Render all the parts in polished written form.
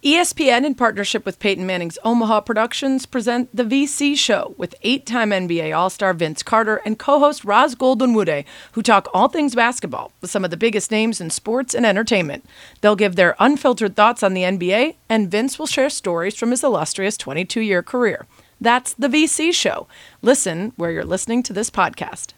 ESPN, in partnership with Peyton Manning's Omaha Productions, present The VC Show with 8-time NBA All-Star Vince Carter and co-host Raz Goldenwude, who talk all things basketball with some of the biggest names in sports and entertainment. They'll give their unfiltered thoughts on the NBA, and Vince will share stories from his illustrious 22-year career. That's The VC Show. Listen where you're listening to this podcast.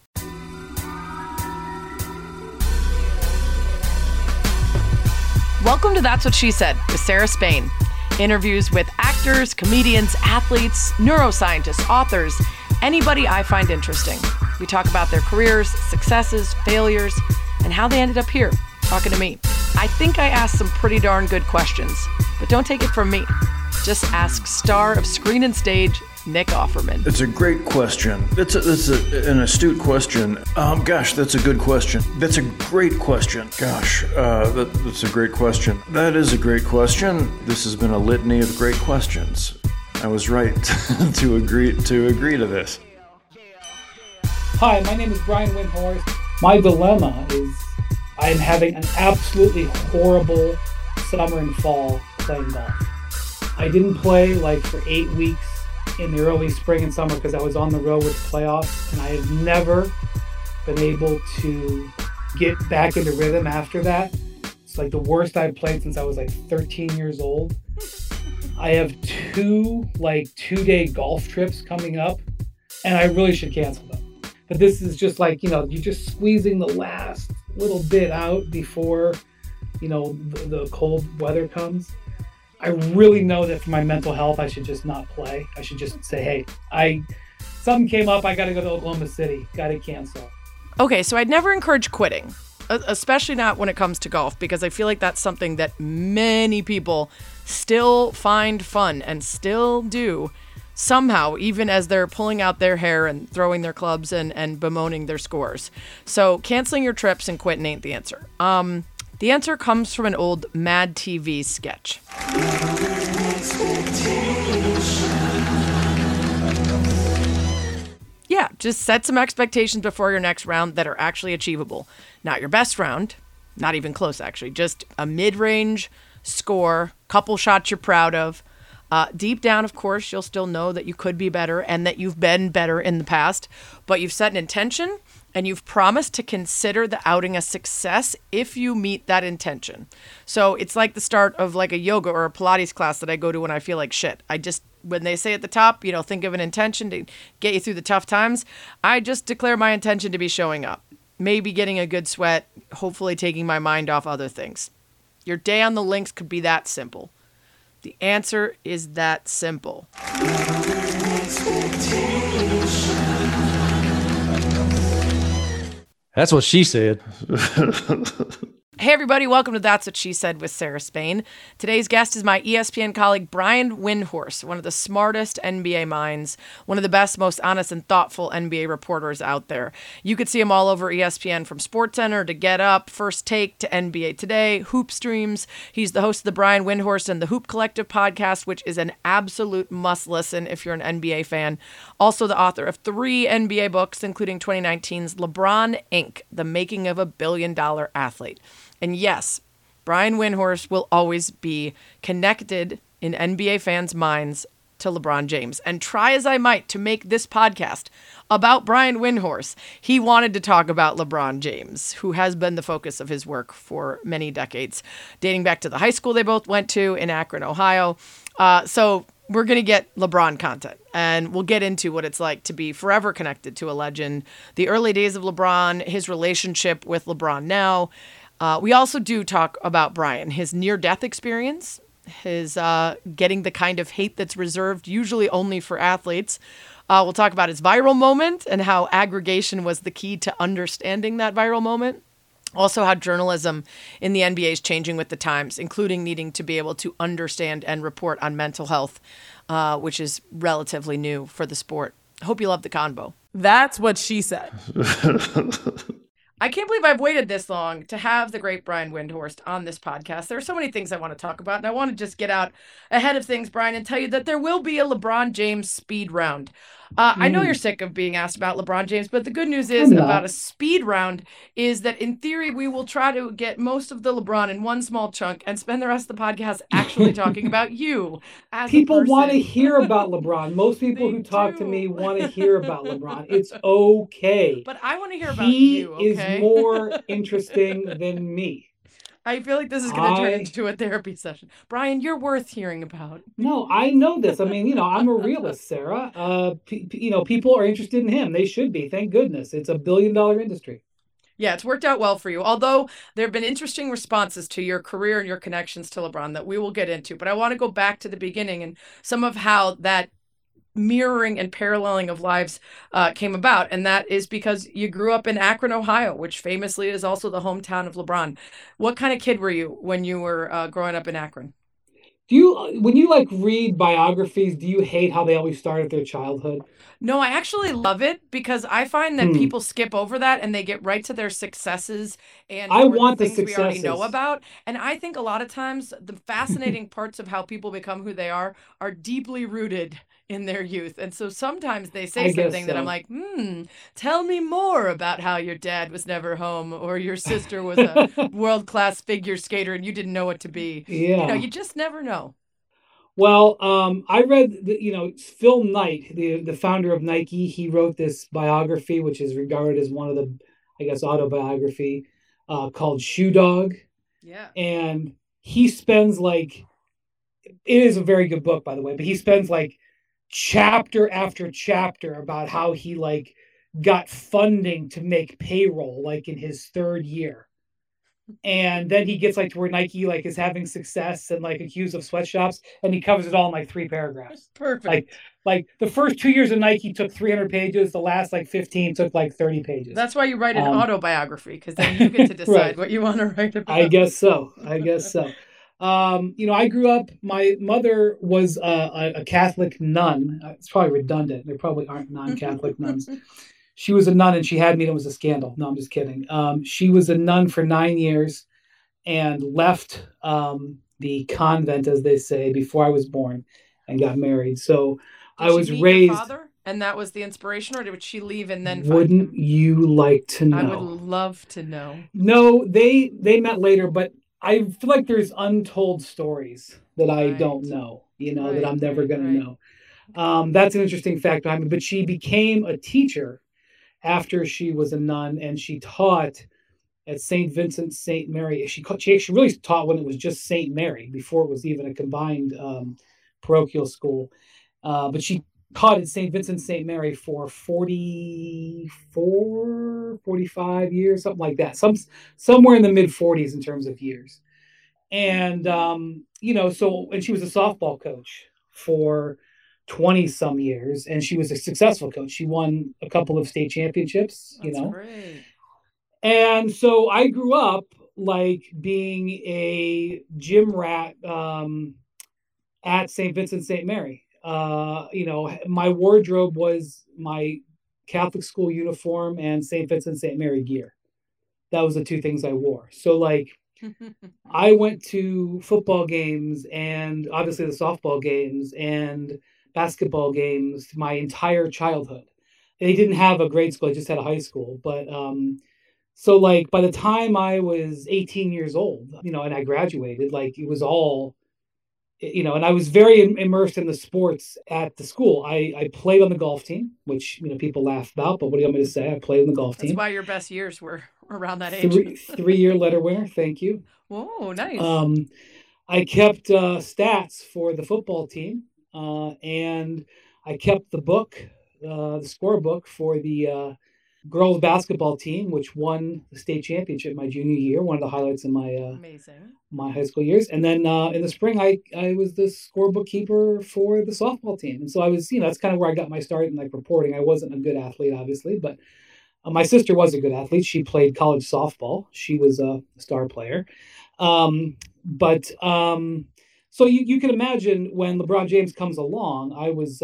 Welcome to That's What She Said with Sarah Spain. Interviews with actors, comedians, athletes, neuroscientists, authors, anybody I find interesting. We talk about their careers, successes, failures, and how they ended up here talking to me. I think I asked some pretty darn good questions, but don't take it from me. Just ask star of Screen and Stage, Nick Offerman. It's a great question. It's an astute question. That's a good question. That's a great question. That's a great question. That is a great question. This has been a litany of great questions. I was right to agree to this. Hi, my name is Brian Windhorst. My dilemma is I'm having an absolutely horrible summer and fall playing golf. I didn't play for 8 weeks in the early spring and summer because I was on the road with playoffs, and I have never been able to get back into rhythm after that. It's the worst I've played since I was 13 years old. I have two 2-day golf trips coming up, and I really should cancel them. But this is just you're just squeezing the last little bit out before, the cold weather comes. I really know that for my mental health, I should just not play. I should just say, hey, something came up. I got to go to Oklahoma City. Got to cancel. Okay, so I'd never encourage quitting, especially not when it comes to golf, because I feel like that's something that many people still find fun and still do somehow, even as they're pulling out their hair and throwing their clubs and bemoaning their scores. So canceling your trips and quitting ain't the answer. The answer comes from an old Mad TV sketch. Yeah, just set some expectations before your next round that are actually achievable. Not your best round, not even close actually, just a mid-range score, couple shots you're proud of. Deep down, of course, you'll still know that you could be better and that you've been better in the past, but you've set an intention and you've promised to consider the outing a success if you meet that intention. So it's like the start of a yoga or a Pilates class that I go to when I feel like shit. When they say at the top, think of an intention to get you through the tough times, I just declare my intention to be showing up. Maybe getting a good sweat, hopefully taking my mind off other things. Your day on the links could be that simple. The answer is that simple. That's what she said. Hey everybody, welcome to That's What She Said with Sarah Spain. Today's guest is my ESPN colleague Brian Windhorst, one of the smartest NBA minds, one of the best, most honest and thoughtful NBA reporters out there. You could see him all over ESPN, from SportsCenter to Get Up, First Take to NBA Today, Hoop Streams. He's the host of the Brian Windhorst and the Hoop Collective podcast, which is an absolute must listen if you're an NBA fan. Also the author of 3 NBA books, including 2019's LeBron Inc., The Making of a Billion-Dollar Athlete. And yes, Brian Windhorst will always be connected in NBA fans' minds to LeBron James. And try as I might to make this podcast about Brian Windhorst, he wanted to talk about LeBron James, who has been the focus of his work for many decades, dating back to the high school they both went to in Akron, Ohio. So we're going to get LeBron content, and we'll get into what it's like to be forever connected to a legend, the early days of LeBron, his relationship with LeBron now. We also do talk about Brian, his near-death experience, his getting the kind of hate that's reserved usually only for athletes. We'll talk about his viral moment and how aggregation was the key to understanding that viral moment. Also how journalism in the NBA is changing with the times, including needing to be able to understand and report on mental health, which is relatively new for the sport. I hope you love the convo. That's what she said. I can't believe I've waited this long to have the great Brian Windhorst on this podcast. There are so many things I want to talk about, and I want to just get out ahead of things, Brian, and tell you that there will be a LeBron James speed round. I know you're sick of being asked about LeBron James, but the good news is I'm not. about a speed round is that in theory, we will try to get most of the LeBron in one small chunk and spend the rest of the podcast actually talking about you as People a person. want to hear about LeBron. Most people They who talk to do. me want to hear about LeBron. It's okay. But I want to hear about you, okay? He is more interesting than me. I feel like this is going to turn into a therapy session. Brian, you're worth hearing about. No, I know this. I mean, I'm a realist, Sarah. People are interested in him. They should be. Thank goodness. It's a billion-dollar industry. Yeah, it's worked out well for you. Although there have been interesting responses to your career and your connections to LeBron that we will get into. But I want to go back to the beginning and some of how that mirroring and paralleling of lives came about. And that is because you grew up in Akron, Ohio, which famously is also the hometown of LeBron. What kind of kid were you when you were growing up in Akron? When you read biographies, do you hate how they always start at their childhood? No, I actually love it because I find that people skip over that and they get right to their successes and I want the the things we already successes. know about. And I think a lot of times the fascinating parts of how people become who they are deeply rooted in their youth. And so sometimes they say something that I'm like, tell me more about how your dad was never home or your sister was a world-class figure skater and you didn't know what to be. Yeah. You just never know. Well, I read, Phil Knight, the founder of Nike. He wrote this biography, which is regarded as one of the, I guess, autobiography called Shoe Dog. Yeah. And he spends it is a very good book, by the way, but he spends chapter after chapter about how he got funding to make payroll in his third year. And then he gets to where Nike is having success and accused of sweatshops, and he covers it all in 3 paragraphs. Perfect. The first 2 years of Nike took 300 pages. The last 15 took 30 pages. That's why you write an autobiography, because then you get to decide right. what you want to write about. I guess so. I grew up, my mother was a Catholic nun. It's probably redundant. There probably aren't non-Catholic nuns. She was a nun and she had me and it was a scandal. No, I'm just kidding. She was a nun for 9 years and left the convent, as they say, before I was born and got married. So Did I was she meet raised. Your father? And that was the inspiration, or did she leave and then Wouldn't find him? you like to know? I would love to know. No, they met later, but I feel like there's untold stories that I don't know, that I'm never going to know. That's an interesting fact behind me. But she became a teacher after she was a nun, and she taught at St. Vincent St. Mary. She actually really taught when it was just St. Mary, before it was even a combined parochial school. But she taught at St. Vincent St. Mary for 45 years, something like that. Somewhere in the mid 40s in terms of years. And, and she was a softball coach for 20 some years, and she was a successful coach. She won a couple of state championships, That's great. And so I grew up being a gym rat at St. Vincent St. Mary. My wardrobe was my Catholic school uniform and St. Vincent St. Mary gear. That was the 2 things I wore. So I went to football games and obviously the softball games and basketball games my entire childhood. They didn't have a grade school; I just had a high school. But so by the time I was 18 years old, and I graduated, it was all, and I was very immersed in the sports at the school. I played on the golf team, which people laugh about, but what do you want me to say? I played on the golf team. That's why your best years were around that age. 3-year letter winner. Thank you. Whoa, nice. I kept stats for the football team. And I kept the book, the scorebook for the girls basketball team, which won the state championship my junior year, one of the highlights in my high school years. And then in the spring, I was the scorebook keeper for the softball team. And so I was, that's kind of where I got my start in reporting. I wasn't a good athlete, obviously, but my sister was a good athlete. She played college softball. She was a star player. So you can imagine when LeBron James comes along, I was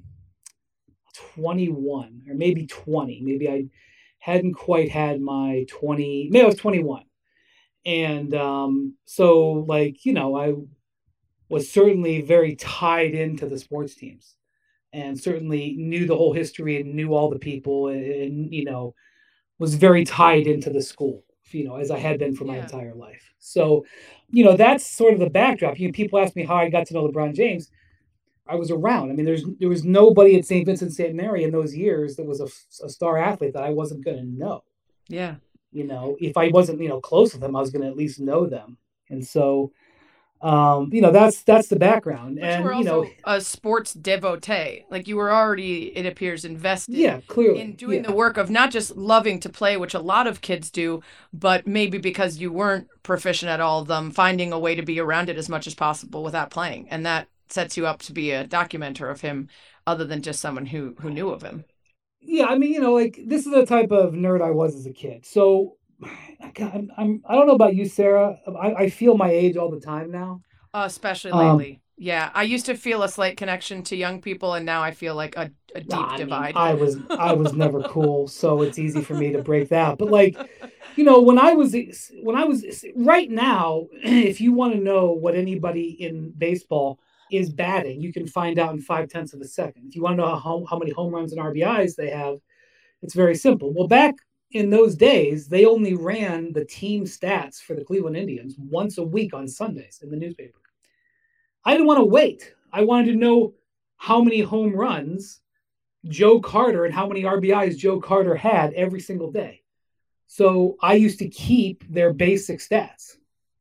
21 or maybe 20. Maybe I hadn't quite had my 20. Maybe I was 21. And so I was certainly very tied into the sports teams. and certainly knew the whole history and knew all the people, and was very tied into the school, as I had been for my entire life. So, that's sort of the backdrop. People ask me how I got to know LeBron James. I was around. I mean, there was nobody at St. Vincent St. Mary in those years that was a star athlete that I wasn't going to know. Yeah. If I wasn't, close with them, I was going to at least know them. And so, that's the background. But and you were also a sports devotee. Like you were already, it appears, invested clearly in doing the work of not just loving to play, which a lot of kids do, but maybe because you weren't proficient at all of them, finding a way to be around it as much as possible without playing. And that sets you up to be a documenter of him other than just someone who knew of him. Yeah, I mean, this is the type of nerd I was as a kid. So I don't know about you, Sarah. I feel my age all the time now. Especially lately. Yeah, I used to feel a slight connection to young people, and now I feel like a deep divide. I was never cool, so it's easy for me to break that. But when I was right now, if you want to know what anybody in baseball is batting, you can find out in 0.5 of a second. If you want to know how many home runs and RBIs they have, it's very simple. Well, back in those days, they only ran the team stats for the Cleveland Indians once a week on Sundays in the newspaper. I didn't want to wait. I wanted to know how many home runs Joe Carter and how many RBIs Joe Carter had every single day. So I used to keep their basic stats.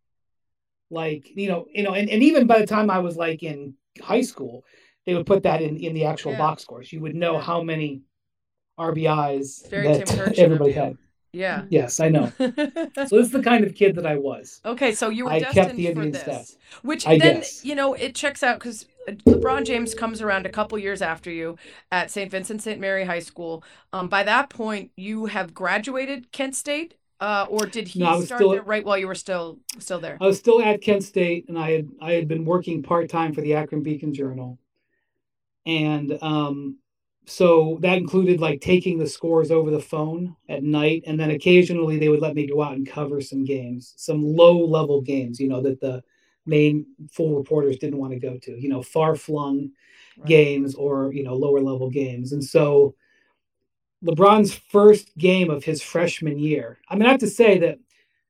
And even by the time I was in high school, they would put that in the actual box scores. You would know how many RBIs that everybody had. Yeah. Yes, I know. So this is the kind of kid that I was. Okay, so you were I destined kept the Indian for this. stats. Which I then, guess. It checks out because LeBron James comes around a couple years after you at St. Vincent St. Mary High School. By that point, you have graduated Kent State, or did he start there right while you were still there? I was still at Kent State, and I had been working part-time for the Akron Beacon Journal. And so that included taking the scores over the phone at night. And then occasionally they would let me go out and cover some games, some low-level games, that the main full reporters didn't want to go to, far-flung games or, lower-level games. And so LeBron's first game of his freshman year, I mean, I have to say that,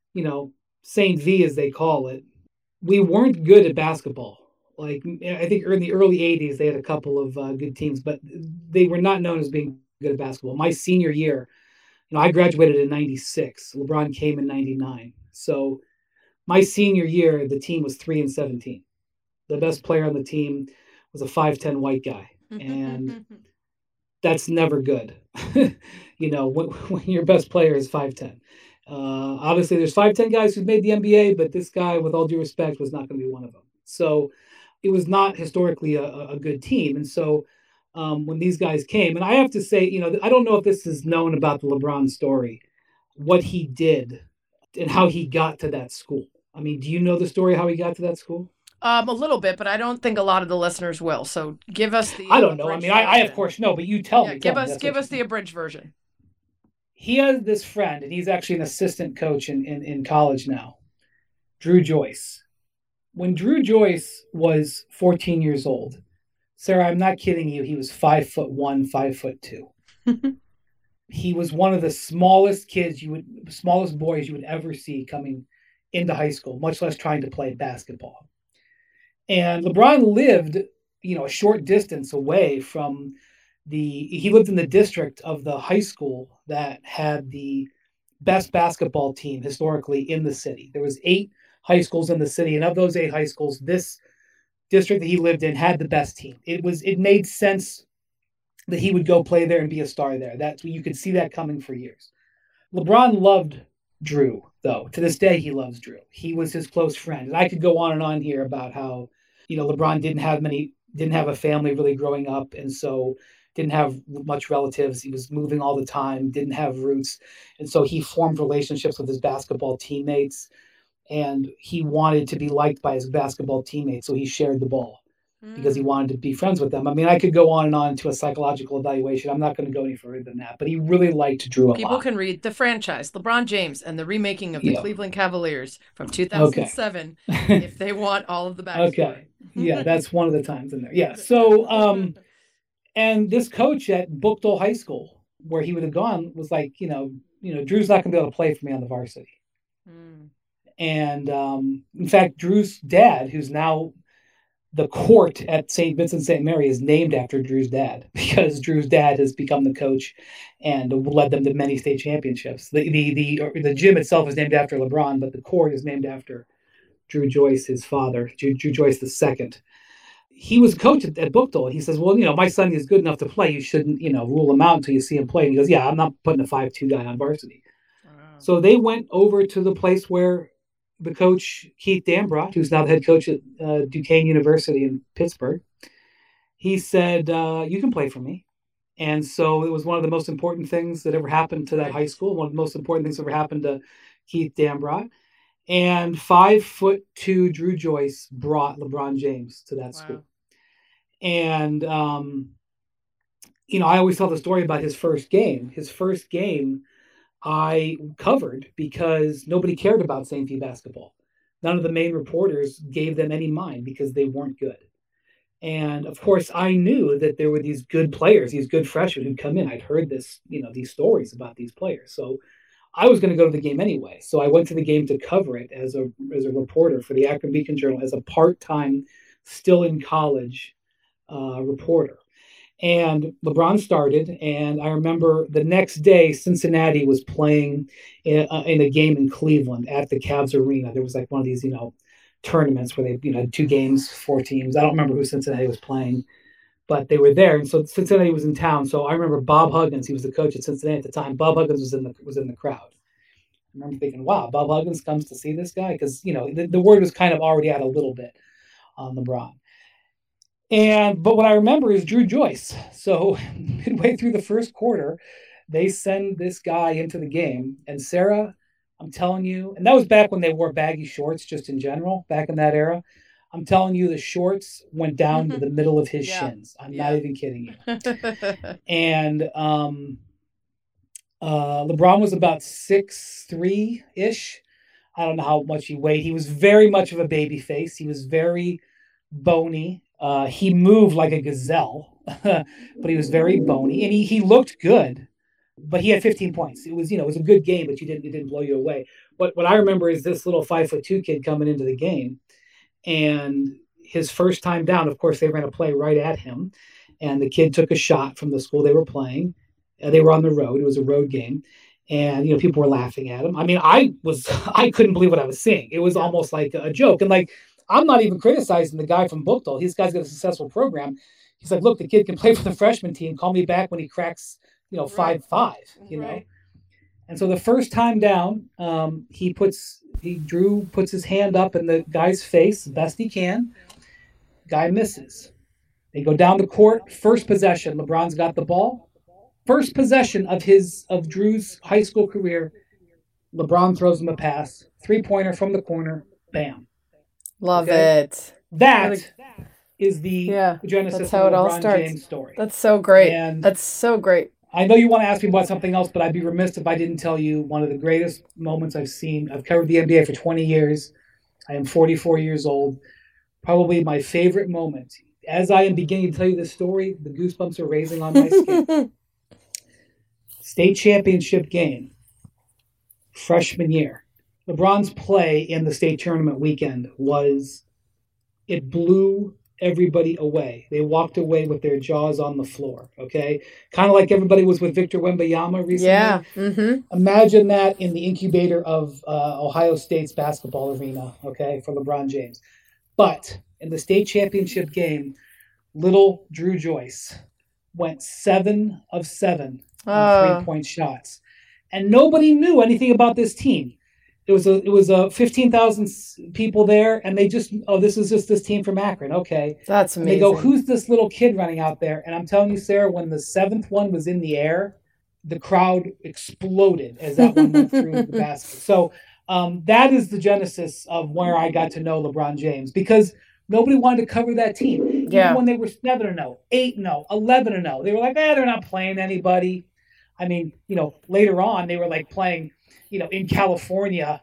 St. V, as they call it, we weren't good at basketball. I think in the early 80s, they had a couple of good teams, but they were not known as being good at basketball. My senior year, I graduated in 96. LeBron came in 99. So my senior year, the team was 3-17. The best player on the team was a 5'10" white guy. And that's never good, when your best player is 5'10". Obviously, there's 5'10" guys who've made the NBA, but this guy, with all due respect, was not going to be one of them. So it was not historically a good team. And so when these guys came, and I have to say, I don't know if this is known about the LeBron story, what he did and how he got to that school. I mean, do you know the story how he got to that school? A little bit, but I don't think a lot of the listeners will. So give us the. I don't know. I mean, I of course know, but you tell me. Give us the abridged version. He has this friend, and he's actually an assistant coach in college now, Drew Joyce. When Drew Joyce was 14 years old, Sarah, I'm not kidding you, he was 5'1", 5'2". He was one of the smallest boys you would ever see coming into high school, much less trying to play basketball. And LeBron lived, a short distance away from he lived in the district of the high school that had the best basketball team historically in the city. There was 8 high schools in the city, and of those 8 high schools, this district that he lived in had the best team. It made sense that he would go play there and be a star there. You could see that coming for years. LeBron loved Drew, though. To this day, he loves Drew. He was his close friend. And I could go on and on here about how, LeBron didn't have a family really growing up, and so didn't have much relatives. He was moving all the time, didn't have roots. And so he formed relationships with his basketball teammates, and he wanted to be liked by his basketball teammates. So he shared the ball because he wanted to be friends with them. I mean, I could go on and on to a psychological evaluation. I'm not going to go any further than that, but he really liked Drew a lot. People can read The Franchise, LeBron James, and the remaking of the Cleveland Cavaliers from 2007 if they want all of the backstory. Okay. Yeah, that's one of the times in there. Yeah. So, And this coach at Bookdale High School, where he would have gone, was like, Drew's not going to be able to play for me on the varsity. Mm. And in fact, Drew's dad, who's now the court at St. Vincent St. Mary, is named after Drew's dad, because Drew's dad has become the coach and led them to many state championships. The gym itself is named after LeBron, but the court is named after Drew Joyce, his father, Drew Joyce II. He was a coach at Bookdale. He says, well, my son is good enough to play. You shouldn't, rule him out until you see him play. And he goes, yeah, I'm not putting a 5'2" guy on varsity. Wow. So they went over to the place where the coach, Keith Dambrot, who's now the head coach at Duquesne University in Pittsburgh, he said, you can play for me. And so it was one of the most important things that ever happened to that high school. One of the most important things that ever happened to Keith Dambrot. And 5'2" Drew Joyce brought LeBron James to that school. And, I always tell the story about his first game. His first game I covered because nobody cared about St. Pete basketball. None of the main reporters gave them any mind because they weren't good. And of course, I knew that there were these good players, these good freshmen who'd come in. I'd heard these stories about these players. So I was going to go to the game anyway. So I went to the game to cover it as a reporter for the Akron Beacon Journal, as a part-time, still in college reporter. And LeBron started, and I remember the next day, Cincinnati was playing in a game in Cleveland at the Cavs Arena. There was like one of these, tournaments where they, had 2 games, 4 teams. I don't remember who Cincinnati was playing, but they were there. And so Cincinnati was in town. So I remember Bob Huggins, he was the coach at Cincinnati at the time. Bob Huggins was in the crowd. I remember thinking, wow, Bob Huggins comes to see this guy? Because, the word was kind of already out a little bit on LeBron. But what I remember is Drew Joyce. So midway through the first quarter, they send this guy into the game. And Sarah, I'm telling you, and that was back when they wore baggy shorts just in general, back in that era. I'm telling you, the shorts went down to the middle of his shins. I'm not even kidding you. And LeBron was about 6'3"-ish. I don't know how much he weighed. He was very much of a baby face. He was very bony. He moved like a gazelle, but he was very bony, and he looked good. But he had 15 points. It was, it was a good game, but it didn't blow you away. But what I remember is this little 5'2" kid coming into the game, and his first time down, of course, they ran a play right at him, and the kid took a shot from the school they were playing. They were on the road. It was a road game, and people were laughing at him. I mean, I couldn't believe what I was seeing. It was almost like a joke, and like, I'm not even criticizing the guy from Bookdale. This guy's got a successful program. He's like, look, the kid can play for the freshman team. Call me back when he cracks, 5'5", Right. And so the first time down, Drew puts his hand up in the guy's face the best he can. Guy misses. They go down the court. First possession, LeBron's got the ball. First possession of Drew's high school career, LeBron throws him a pass. 3-pointer from the corner. Bam. Love it. That is the genesis that's how of it all LeBron starts. James story. That's so great. And that's so great. I know you want to ask me about something else, but I'd be remiss if I didn't tell you one of the greatest moments I've seen. I've covered the NBA for 20 years. I am 44 years old. Probably my favorite moment. As I am beginning to tell you this story, the goosebumps are raising on my skin. State championship game, freshman year. LeBron's play in the state tournament weekend it blew everybody away. They walked away with their jaws on the floor, okay? Kind of like everybody was with Victor Wembanyama recently. Yeah. Mm-hmm. Imagine that in the incubator of Ohio State's basketball arena, okay, for LeBron James. But in the state championship game, little Drew Joyce went 7 of 7 on 3-point shots. And nobody knew anything about this team. It was 15,000 people there, and they just, this is just this team from Akron. Okay. That's amazing. And they go, who's this little kid running out there? And I'm telling you, Sarah, when the 7th one was in the air, the crowd exploded as that one went through the basket. So that is the genesis of where I got to know LeBron James, because nobody wanted to cover that team. Even when they were 7-0, 8-0, 11-0, they were like, they're not playing anybody. I mean, later on they were like playing, in California,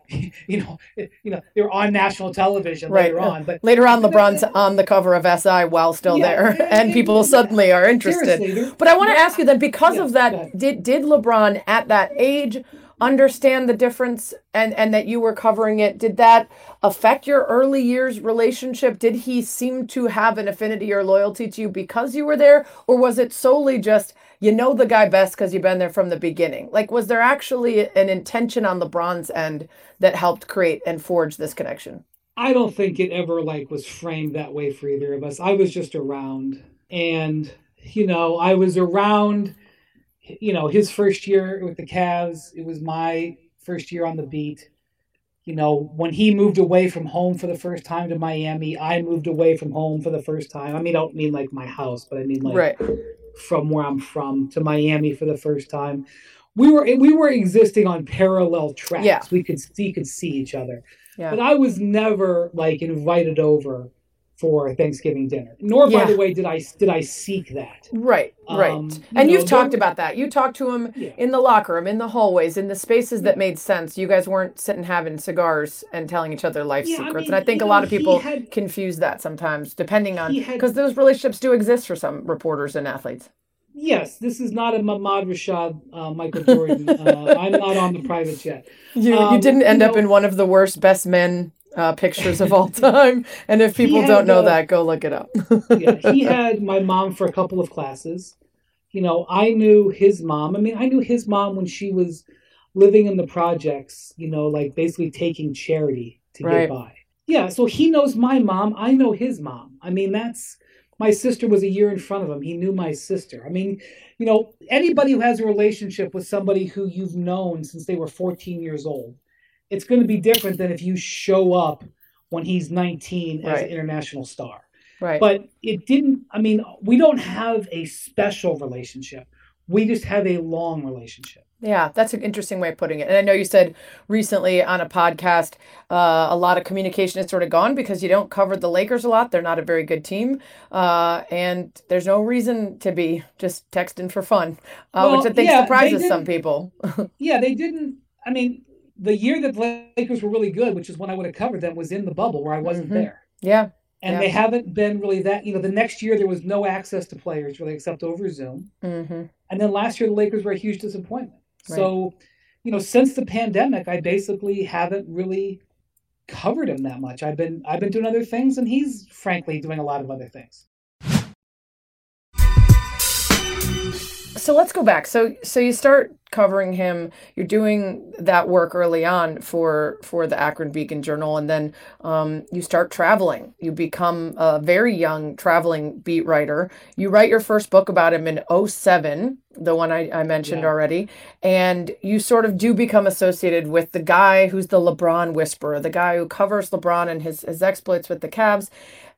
they were on national television later on. But later on, LeBron's on the cover of SI while still there, and people suddenly are interested. But I want to ask you then, because of that, did LeBron at that age understand the difference and that you were covering it? Did that affect your early years relationship? Did he seem to have an affinity or loyalty to you because you were there? Or was it solely just, the guy best because you've been there from the beginning? Like, was there actually an intention on LeBron's end that helped create and forge this connection? I don't think it ever was framed that way for either of us. I was just around, and, I was around. His first year with the Cavs, it was my first year on the beat. When he moved away from home for the first time to Miami, I moved away from home for the first time. I mean, I don't mean like my house, but I mean like from where I'm from to Miami for the first time. We were existing on parallel tracks. Yeah. We could see each other. Yeah. But I was never invited over for Thanksgiving dinner. Nor, by the way, did I seek that. Right. And you've talked about that. You talked to him in the locker room, in the hallways, in the spaces that made sense. You guys weren't sitting having cigars and telling each other life secrets. And I think a lot of people confuse that sometimes, depending on, because those relationships do exist for some reporters and athletes. Yes, this is not a Mahmoud Rashad, Michael Jordan. I'm not on the private jet. You didn't end up in one of the worst best men pictures of all time. And if people don't know that, go look it up. He had my mom for a couple of classes. I knew his mom. I mean, I knew his mom when she was living in the projects, basically taking charity to get by. Yeah, so he knows my mom. I know his mom. I mean, my sister was a year in front of him. He knew my sister. I mean, anybody who has a relationship with somebody who you've known since they were 14 years old, it's going to be different than if you show up when he's 19 as an international star. Right. But it didn't, we don't have a special relationship. We just have a long relationship. Yeah, that's an interesting way of putting it. And I know you said recently on a podcast, a lot of communication is sort of gone because you don't cover the Lakers a lot. They're not a very good team. And there's no reason to be just texting for fun, which I think surprises some people. They didn't. The year that the Lakers were really good, which is when I would have covered them, was in the bubble where I wasn't there. Yeah. And they haven't been really that, the next year there was no access to players really except over Zoom. Mm-hmm. And then last year the Lakers were a huge disappointment. Right. So, since the pandemic, I basically haven't really covered him that much. I've been doing other things, and he's frankly doing a lot of other things. So let's go back. So you start covering him. You're doing that work early on for the Akron Beacon Journal, and then you start traveling. You become a very young traveling beat writer. You write your first book about him in 2007, the one I mentioned already, and you sort of do become associated with the guy who's the LeBron whisperer, the guy who covers LeBron and his exploits with the Cavs.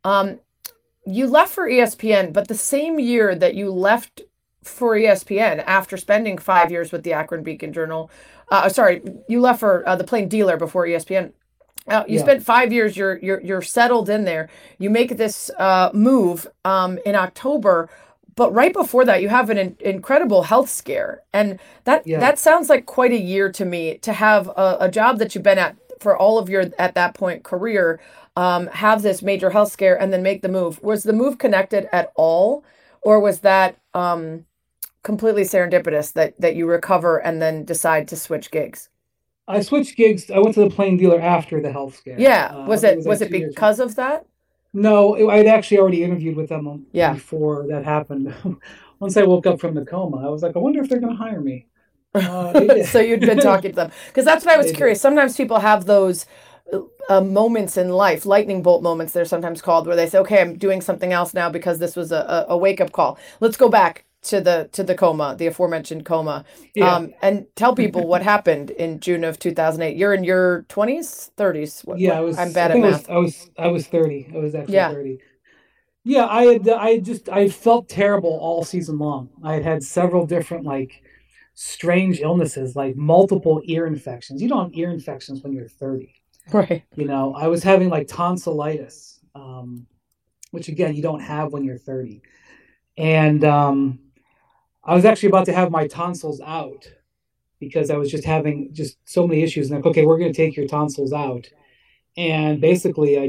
You left for ESPN, but the same year that you left for ESPN after spending 5 years with the Akron Beacon Journal. You left for the Plain Dealer before ESPN. You spent 5 years. You're settled in there. You make this move in October, but right before that, you have an incredible health scare, and that sounds like quite a year to me to have a job that you've been at for all of your at that point career, have this major health scare, and then make the move. Was the move connected at all, or was that completely serendipitous that you recover and then decide to switch gigs? I switched gigs. I went to the Plain Dealer after the health scare. Yeah. Was it because of that? No, I'd actually already interviewed with them before that happened. Once I woke up from the coma, I was like, I wonder if they're going to hire me. So you'd been talking to them. Because that's what I was curious. Sometimes people have those moments in life, lightning bolt moments, they're sometimes called, where they say, okay, I'm doing something else now because this was a wake-up call. Let's go back to the coma, the aforementioned coma, and tell people what happened in June of 2008. You're in your 20s, 30s. I'm bad at math. I was 30. I was actually 30. Yeah, I felt terrible all season long. I had several different strange illnesses, like multiple ear infections. You don't have ear infections when you're 30. Right. I was having tonsillitis, which again, you don't have when you're 30. And I was actually about to have my tonsils out because I was just having just so many issues. And like, okay, we're going to take your tonsils out. And basically,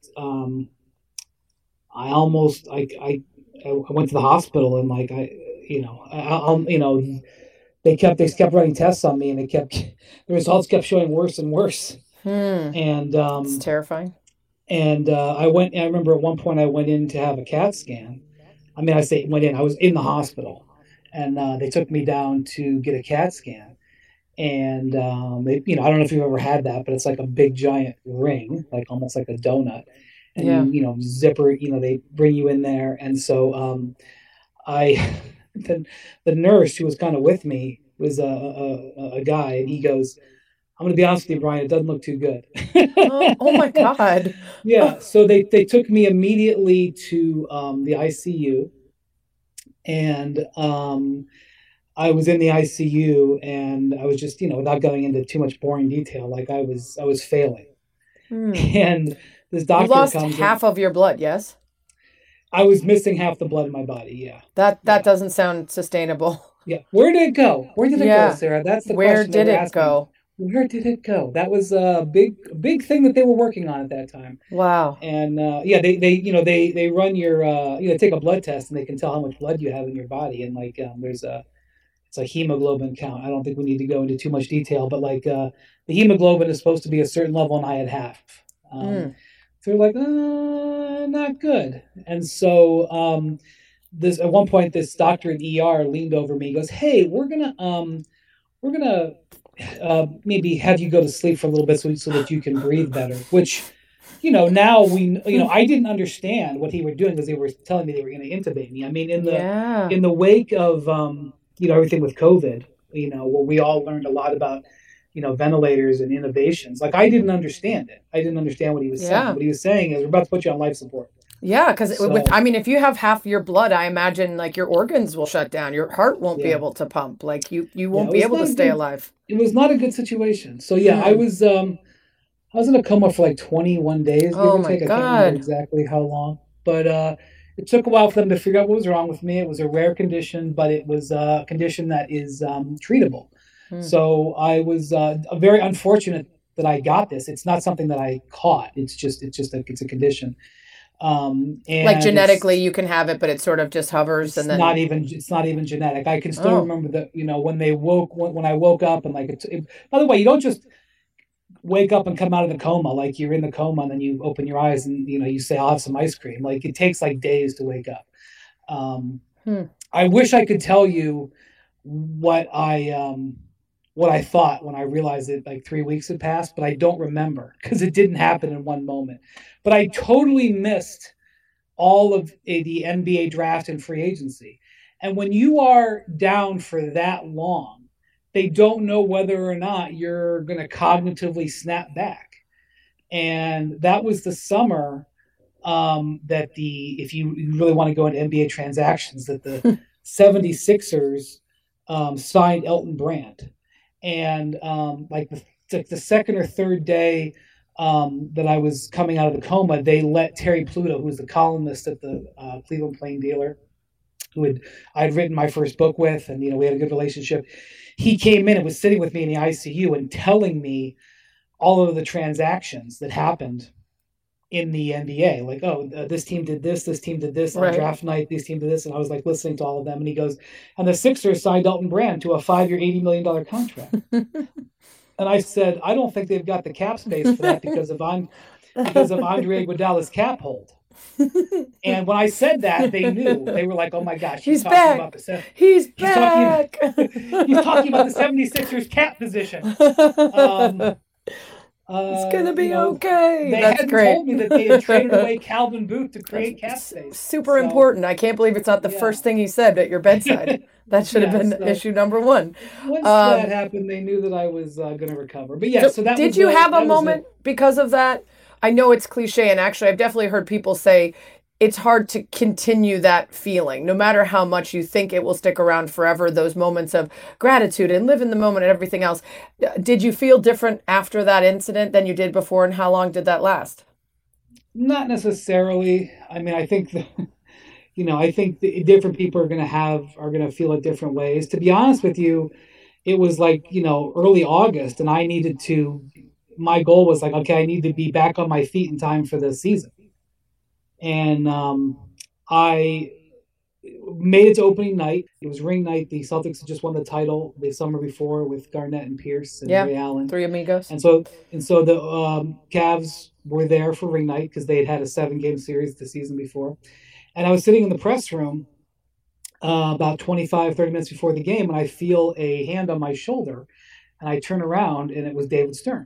I almost, I went to the hospital and like, they kept running tests on me and the results kept showing worse and worse. And, It's terrifying. And I remember at one point I went in to have a CAT scan. I mean, I say went in, I was in the hospital and they took me down to get a CAT scan. And, I don't know if you've ever had that, but it's like a big giant ring, like almost like a donut. And, zipper, they bring you in there. And so the nurse who was kind of with me was a guy, and he goes, I'm going to be honest with you, Brian, it doesn't look too good. Oh my God. Yeah. So they took me immediately to the ICU, and I was in the ICU, and I was just, without going into too much boring detail, like I was failing. And this doctor lost half of your blood, yes? I was missing half the blood in my body, yeah. That doesn't sound sustainable. Yeah. Where did it go? Where did it go, Sarah? That's the question. Where did it go? Where did it go? That was a big thing that they were working on at that time. Wow. And they run your take a blood test and they can tell how much blood you have in your body, and like it's a hemoglobin count. I don't think we need to go into too much detail, but like the hemoglobin is supposed to be a certain level, and I had half. So they're like, not good. And so this at one point, this doctor in ER leaned over me. He goes, "Hey, we're gonna maybe have you go to sleep for a little bit so that you can breathe better." Which, now I didn't understand what he were doing because they were telling me they were going to intubate me. I mean, in the wake of everything with COVID, where we all learned a lot about ventilators and innovations. Like I didn't understand it. I didn't understand what he was saying. What he was saying is, we're about to put you on life support. Yeah, because if you have half your blood, I imagine like your organs will shut down. Your heart won't be able to pump. Like you won't be able to stay alive. It was not a good situation. So I was in a coma for like 21 days. Oh my God! I can't remember exactly how long, but it took a while for them to figure out what was wrong with me. It was a rare condition, but it was a condition that is treatable. So I was very unfortunate that I got this. It's not something that I caught. It's a condition. And like genetically you can have it, but it sort of just hovers and then it's not even genetic. I can still remember that, when I woke up and like, by the way, you don't just wake up and come out of the coma. Like you're in the coma and then you open your eyes and, you say, I'll have some ice cream. Like it takes like days to wake up. I wish I could tell you what I thought when I realized that like 3 weeks had passed, but I don't remember because it didn't happen in one moment. But I totally missed all of the NBA draft and free agency. And when you are down for that long, they don't know whether or not you're going to cognitively snap back. And that was the summer that if you really want to go into NBA transactions, that the 76ers signed Elton Brand. And like the second or third day that I was coming out of the coma, they let Terry Pluto, who was the columnist at the Cleveland Plain Dealer, I had written my first book with, and we had a good relationship. He came in and was sitting with me in the ICU and telling me all of the transactions that happened in the NBA. Like, this team did this team did this, on draft night, this team did this. And I was like listening to all of them. And he goes, and the Sixers signed Elton Brand to a 5-year, $80 million contract. And I said, I don't think they've got the cap space for that because of Andre Iguodala's cap hold. And when I said that, they knew. They were like, oh my gosh, he's back. He's back. He's talking about the 76ers cap position. It's going to be okay. They hadn't told me that they had traded away Calvin Booth to create cap space. Super important. I can't believe it's not the first thing he said at your bedside. That should have been issue number one. Once that happened, they knew that I was going to recover. But yeah, so that did was, you have a moment because of that? I know it's cliche, and actually I've definitely heard people say it's hard to continue that feeling. No matter how much you think it will stick around forever, those moments of gratitude and live in the moment and everything else. Did you feel different after that incident than you did before, and how long did that last? Not necessarily. I mean, I think I think different people are going to feel it different ways. To be honest with you, it was like, early August, and my goal was like, okay, I need to be back on my feet in time for the season. And I made it to opening night. It was ring night. The Celtics had just won the title the summer before with Garnett and Pierce and Ray Allen. Three amigos. And so the Cavs were there for ring night because they had a 7-game series the season before. And I was sitting in the press room about 25, 30 minutes before the game, and I feel a hand on my shoulder. And I turn around, and it was David Stern.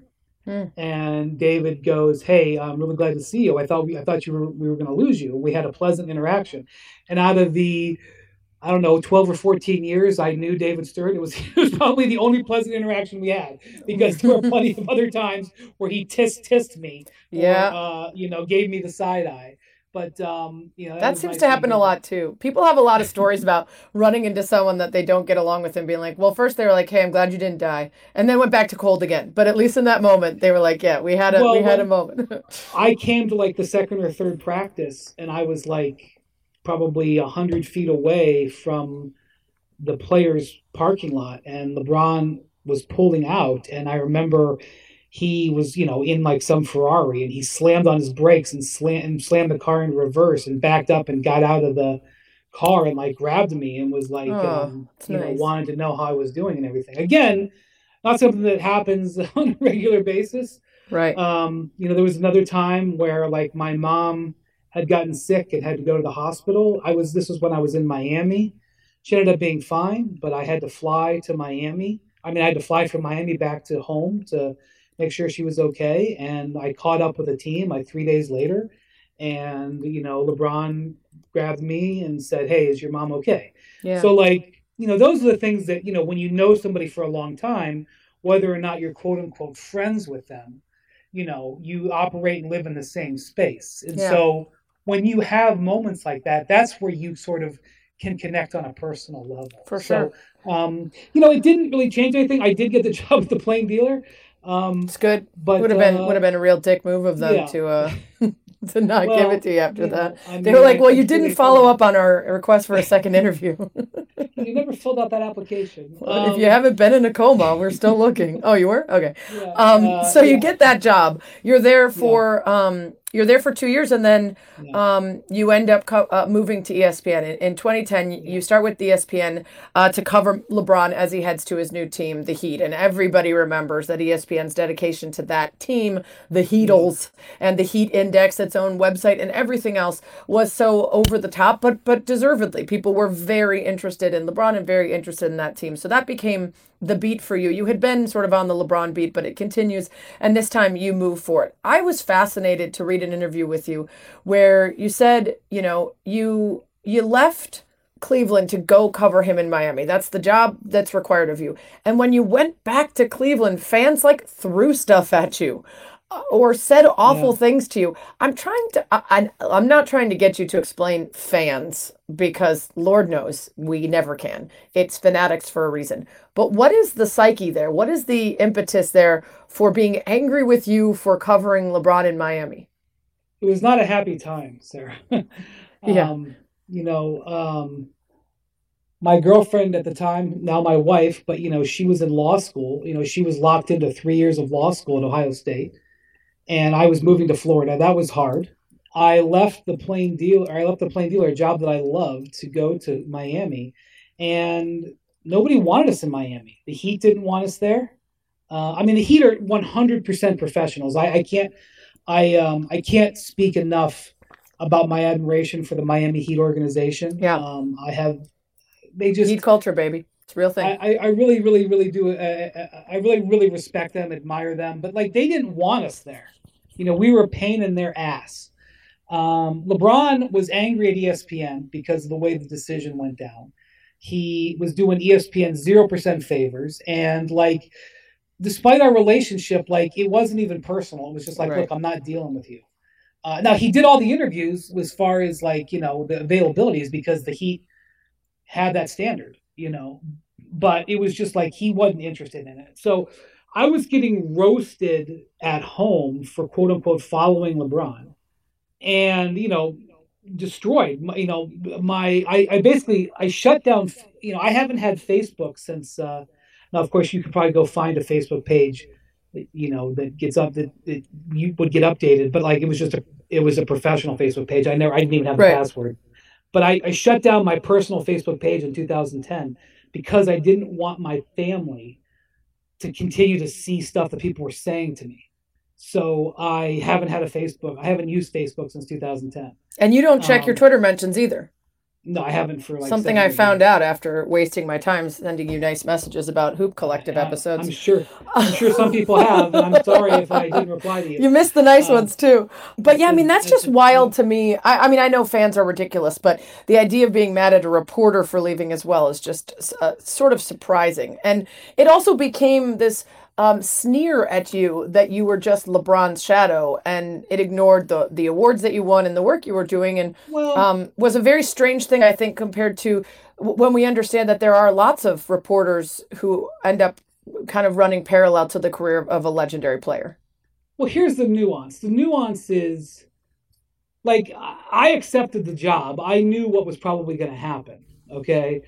And David goes, "Hey, I'm really glad to see you. I thought we were going to lose you." We had a pleasant interaction. And out of the, I don't know, 12 or 14 years I knew David Stern, it was probably the only pleasant interaction we had, because there were plenty of other times where he tissed me, or, gave me the side eye. But that seems to happen a lot too. People have a lot of stories about running into someone that they don't get along with and being like, well, first they were like, "Hey, I'm glad you didn't die," and then went back to cold again. But at least in that moment, they were like, "Yeah, we had a moment." I came to like the second or third practice, and I was like probably 100 feet away from the players' parking lot, and LeBron was pulling out, and I remember he was, in like some Ferrari, and he slammed on his brakes and slammed the car in reverse and backed up and got out of the car and like grabbed me and was like, nice. Wanted to know how I was doing and everything. Again, not something that happens on a regular basis. Right. There was another time where like my mom had gotten sick and had to go to the hospital. This was when I was in Miami. She ended up being fine, but I had to fly to Miami. I had to fly from Miami back to home to make sure she was okay. And I caught up with the team like 3 days later. And, LeBron grabbed me and said, "Hey, is your mom okay?" Yeah. So like, those are the things that, when you know somebody for a long time, whether or not you're quote unquote friends with them, you operate and live in the same space. And so when you have moments like that, that's where you sort of can connect on a personal level. For sure. So, it didn't really change anything. I did get the job at the Plain Dealer. It's good, but would have been a real dick move of them to not give it to you after that. They were like, "Well, you didn't follow up on our request for a second interview." You never filled out that application. If you haven't been in a coma, we're still looking. Oh, you were? Okay. So you get that job. You're there for 2 years, and then you end up moving to ESPN. In 2010, you start with ESPN to cover LeBron as he heads to his new team, the Heat. And everybody remembers that ESPN's dedication to that team, the Heatles, and the Heat Index, its own website, and everything else was so over the top, but deservedly. People were very interested in LeBron and very interested in that team. So that became the beat for you. You had been sort of on the LeBron beat, but it continues. And this time you move for it. I was fascinated to read an interview with you where you said, you left Cleveland to go cover him in Miami. That's the job that's required of you. And when you went back to Cleveland, fans like threw stuff at you or said awful things to you. I'm not trying to get you to explain fans, because Lord knows we never can. It's fanatics for a reason. But what is the psyche there? What is the impetus there for being angry with you for covering LeBron in Miami? It was not a happy time, Sarah. My girlfriend at the time, now my wife, but she was in law school. She was locked into 3 years of law school at Ohio State. And I was moving to Florida. That was hard. I left the Plain Dealer, a job that I loved, to go to Miami. And nobody wanted us in Miami. The Heat didn't want us there. The Heat are 100% professionals. I can't speak enough about my admiration for the Miami Heat organization. Yeah. Heat culture, baby. It's a real thing. I really, really, really do. I really, really respect them, admire them. But they didn't want us there. We were a pain in their ass. LeBron was angry at ESPN because of the way the decision went down. He was doing ESPN 0% favors. And despite our relationship, it wasn't even personal. It was just look, I'm not dealing with you. Now, he did all the interviews as far as the availabilities, because the Heat had that standard, but it was just he wasn't interested in it. So I was getting roasted at home for quote unquote following LeBron. And, destroyed. I basically I shut down. I haven't had Facebook since. Now, of course, you could probably go find a Facebook page, that gets up that you would get updated. But like it was a professional Facebook page. I didn't even have a password. But I shut down my personal Facebook page in 2010 because I didn't want my family to continue to see stuff that people were saying to me. So I haven't had a Facebook. I haven't used Facebook since 2010. And you don't check your Twitter mentions either. No, I haven't for like something I found out after wasting my time sending you nice messages about Hoop Collective episodes. I'm sure some people have, and I'm sorry if I didn't reply to you. You missed the nice ones too. But yeah, I mean, that's just wild to me. I mean, I know fans are ridiculous, but the idea of being mad at a reporter for leaving as well is just sort of surprising. And it also became this sneer at you that you were just LeBron's shadow, and it ignored the awards that you won and the work you were doing, and was a very strange thing, I think, compared to when we understand that there are lots of reporters who end up kind of running parallel to the career of a legendary player. Well, here's the nuance. The nuance is, like, I accepted the job. I knew what was probably going to happen, okay?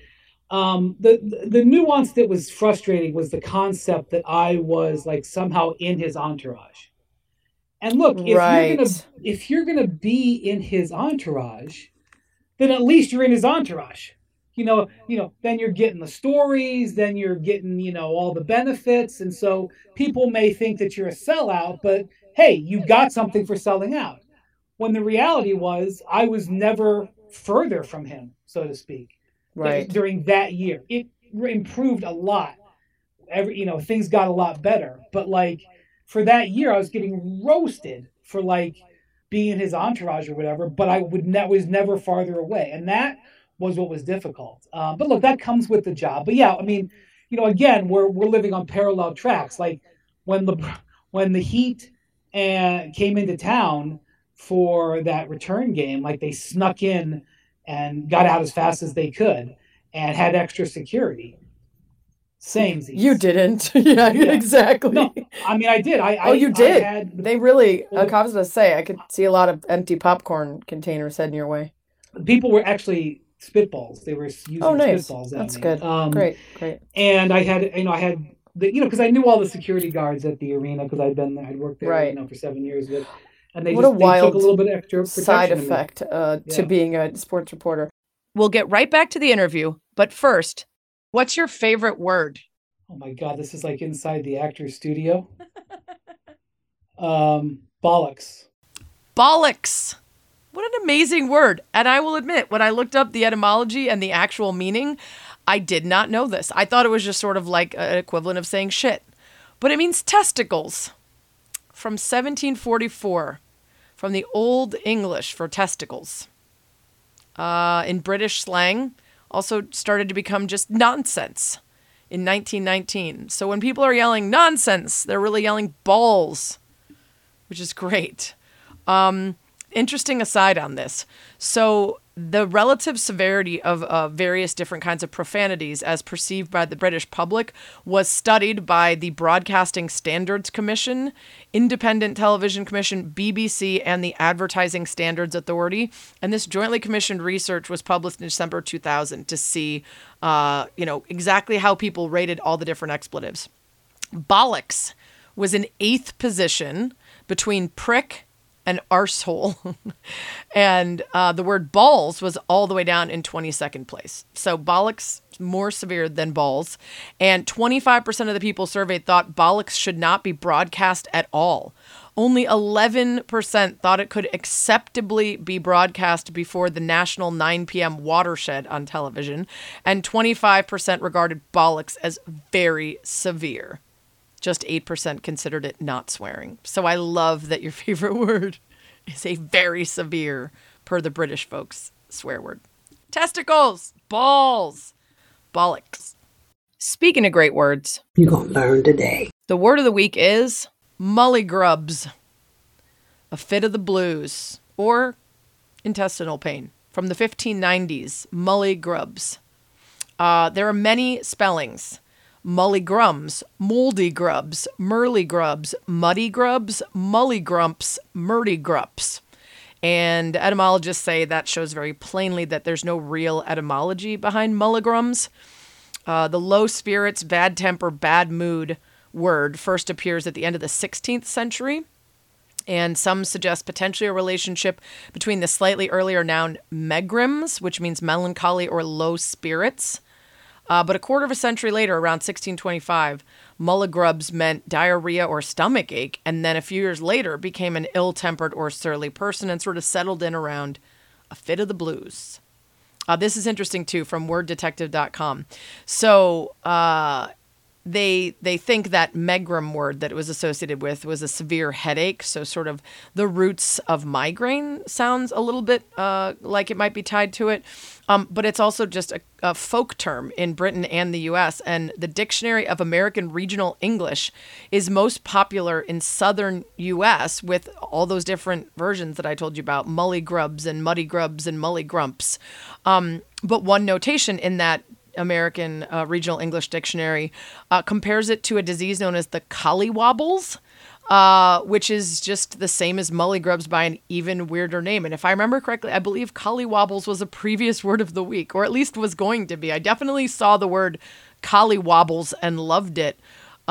The nuance that was frustrating was the concept that I was like somehow in his entourage. And look, if you're gonna be in his entourage, then at least you're in his entourage. Then you're getting the stories, then you're getting, all the benefits. And so people may think that you're a sellout, but hey, you got something for selling out. When the reality was I was never further from him, so to speak. Right. During that year, it improved a lot. Things got a lot better. But like for that year, I was getting roasted for like being in his entourage or whatever. But I was never farther away, and that was what was difficult. But look, that comes with the job. But yeah, I mean, again, we're living on parallel tracks. Like when the Heat came into town for that return game, like they snuck in and got out as fast as they could and had extra security. Samesies. You didn't. yeah, exactly. No, I mean, I did. You did? They really, I was going to say, I could see a lot of empty popcorn containers heading your way. People were actually spitballs. They were using spitballs. That's good. Great. And I had because I knew all the security guards at the arena because I'd worked there, for 7 years. And they took a little bit extra side effect to being a sports reporter. We'll get right back to the interview, but first, what's your favorite word? Oh my God, this is like inside the actor's studio. Bollocks. Bollocks. What an amazing word. And I will admit, when I looked up the etymology and the actual meaning, I did not know this. I thought it was just sort of like an equivalent of saying shit. But it means testicles. From 1744, from the Old English for testicles. In British slang, also started to become just nonsense in 1919. So when people are yelling nonsense, they're really yelling balls, which is great. Interesting aside on this. So the relative severity of various different kinds of profanities as perceived by the British public was studied by the Broadcasting Standards Commission, Independent Television Commission, BBC, and the Advertising Standards Authority. And this jointly commissioned research was published in December 2000 to see, exactly how people rated all the different expletives. Bollocks was in 8th position between prick and arsehole. And the word balls was all the way down in 22nd place. So bollocks more severe than balls. And 25% of the people surveyed thought bollocks should not be broadcast at all. Only 11% thought it could acceptably be broadcast before the national 9 p.m. watershed on television. And 25% regarded bollocks as very severe. Just 8% considered it not swearing. So I love that your favorite word is a very severe, per the British folks, swear word. Testicles, balls, bollocks. Speaking of great words, you're going to learn today. The word of the week is mullygrubs, a fit of the blues, or intestinal pain. From the 1590s, mullygrubs. There are many spellings. Mullygrums, moldy grubs, murly grubs, muddy grubs, mullygrumps, murdy grups. And etymologists say that shows very plainly that there's no real etymology behind mulligrums. The low spirits, bad temper, bad mood word first appears at the end of the 16th century. And some suggest potentially a relationship between the slightly earlier noun megrims, which means melancholy or low spirits. But a quarter of a century later, around 1625, mulligrubs meant diarrhea or stomach ache, and then a few years later became an ill-tempered or surly person and sort of settled in around a fit of the blues. This is interesting, too, from worddetective.com. So they think that megrim word that it was associated with was a severe headache. So sort of the roots of migraine sounds a little bit like it might be tied to it. But it's also just a folk term in Britain and the U.S. And the Dictionary of American Regional English is most popular in southern U.S. with all those different versions that I told you about, mullygrubs and muddy grubs and mullygrumps. But one notation in that American Regional English Dictionary compares it to a disease known as the collywobbles, which is just the same as mullygrubs by an even weirder name. And if I remember correctly, I believe collywobbles was a previous word of the week, or at least was going to be. I definitely saw the word collywobbles and loved it.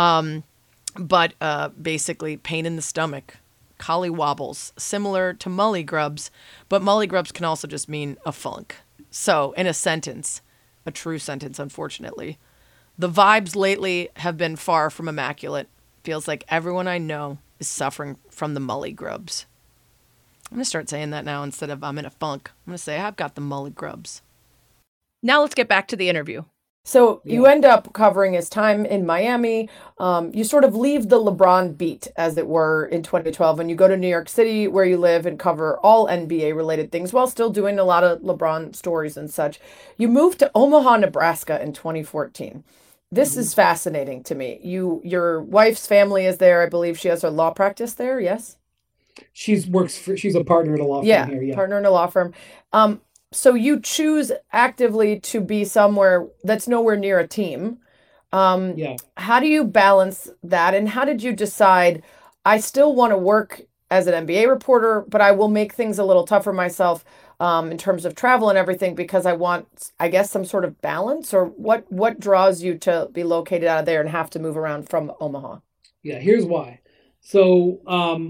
But basically pain in the stomach. Collywobbles, similar to mullygrubs, but mullygrubs can also just mean a funk. So in a sentence, a true sentence, unfortunately, the vibes lately have been far from immaculate. Feels like everyone I know is suffering from the mullygrubs. I'm going to start saying that now instead of I'm in a funk. I'm going to say I've got the mullygrubs. Now let's get back to the interview. So you end up covering his time in Miami. You sort of leave the LeBron beat, as it were, in 2012, and you go to New York City, where you live, and cover all NBA-related things while still doing a lot of LeBron stories and such. You moved to Omaha, Nebraska in 2014. This is fascinating to me. Your wife's family is there. I believe she has her law practice there, yes? She's a partner at a law firm here, partner in a law firm. So you choose actively to be somewhere that's nowhere near a team. How do you balance that? And how did you decide, I still want to work as an NBA reporter, but I will make things a little tougher myself in terms of travel and everything because I want, I guess, some sort of balance? Or what draws you to be located out of there and have to move around from Omaha? Yeah, here's why. So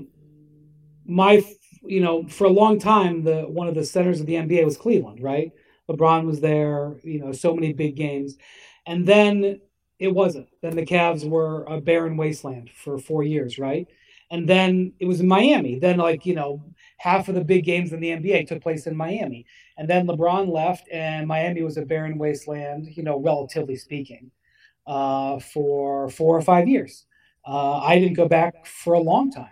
for a long time, one of the centers of the NBA was Cleveland, right? LeBron was there, so many big games. And then it wasn't. Then the Cavs were a barren wasteland for 4 years, right? And then it was in Miami. Then, half of the big games in the NBA took place in Miami. And then LeBron left, and Miami was a barren wasteland, relatively speaking, for 4 or 5 years. I didn't go back for a long time.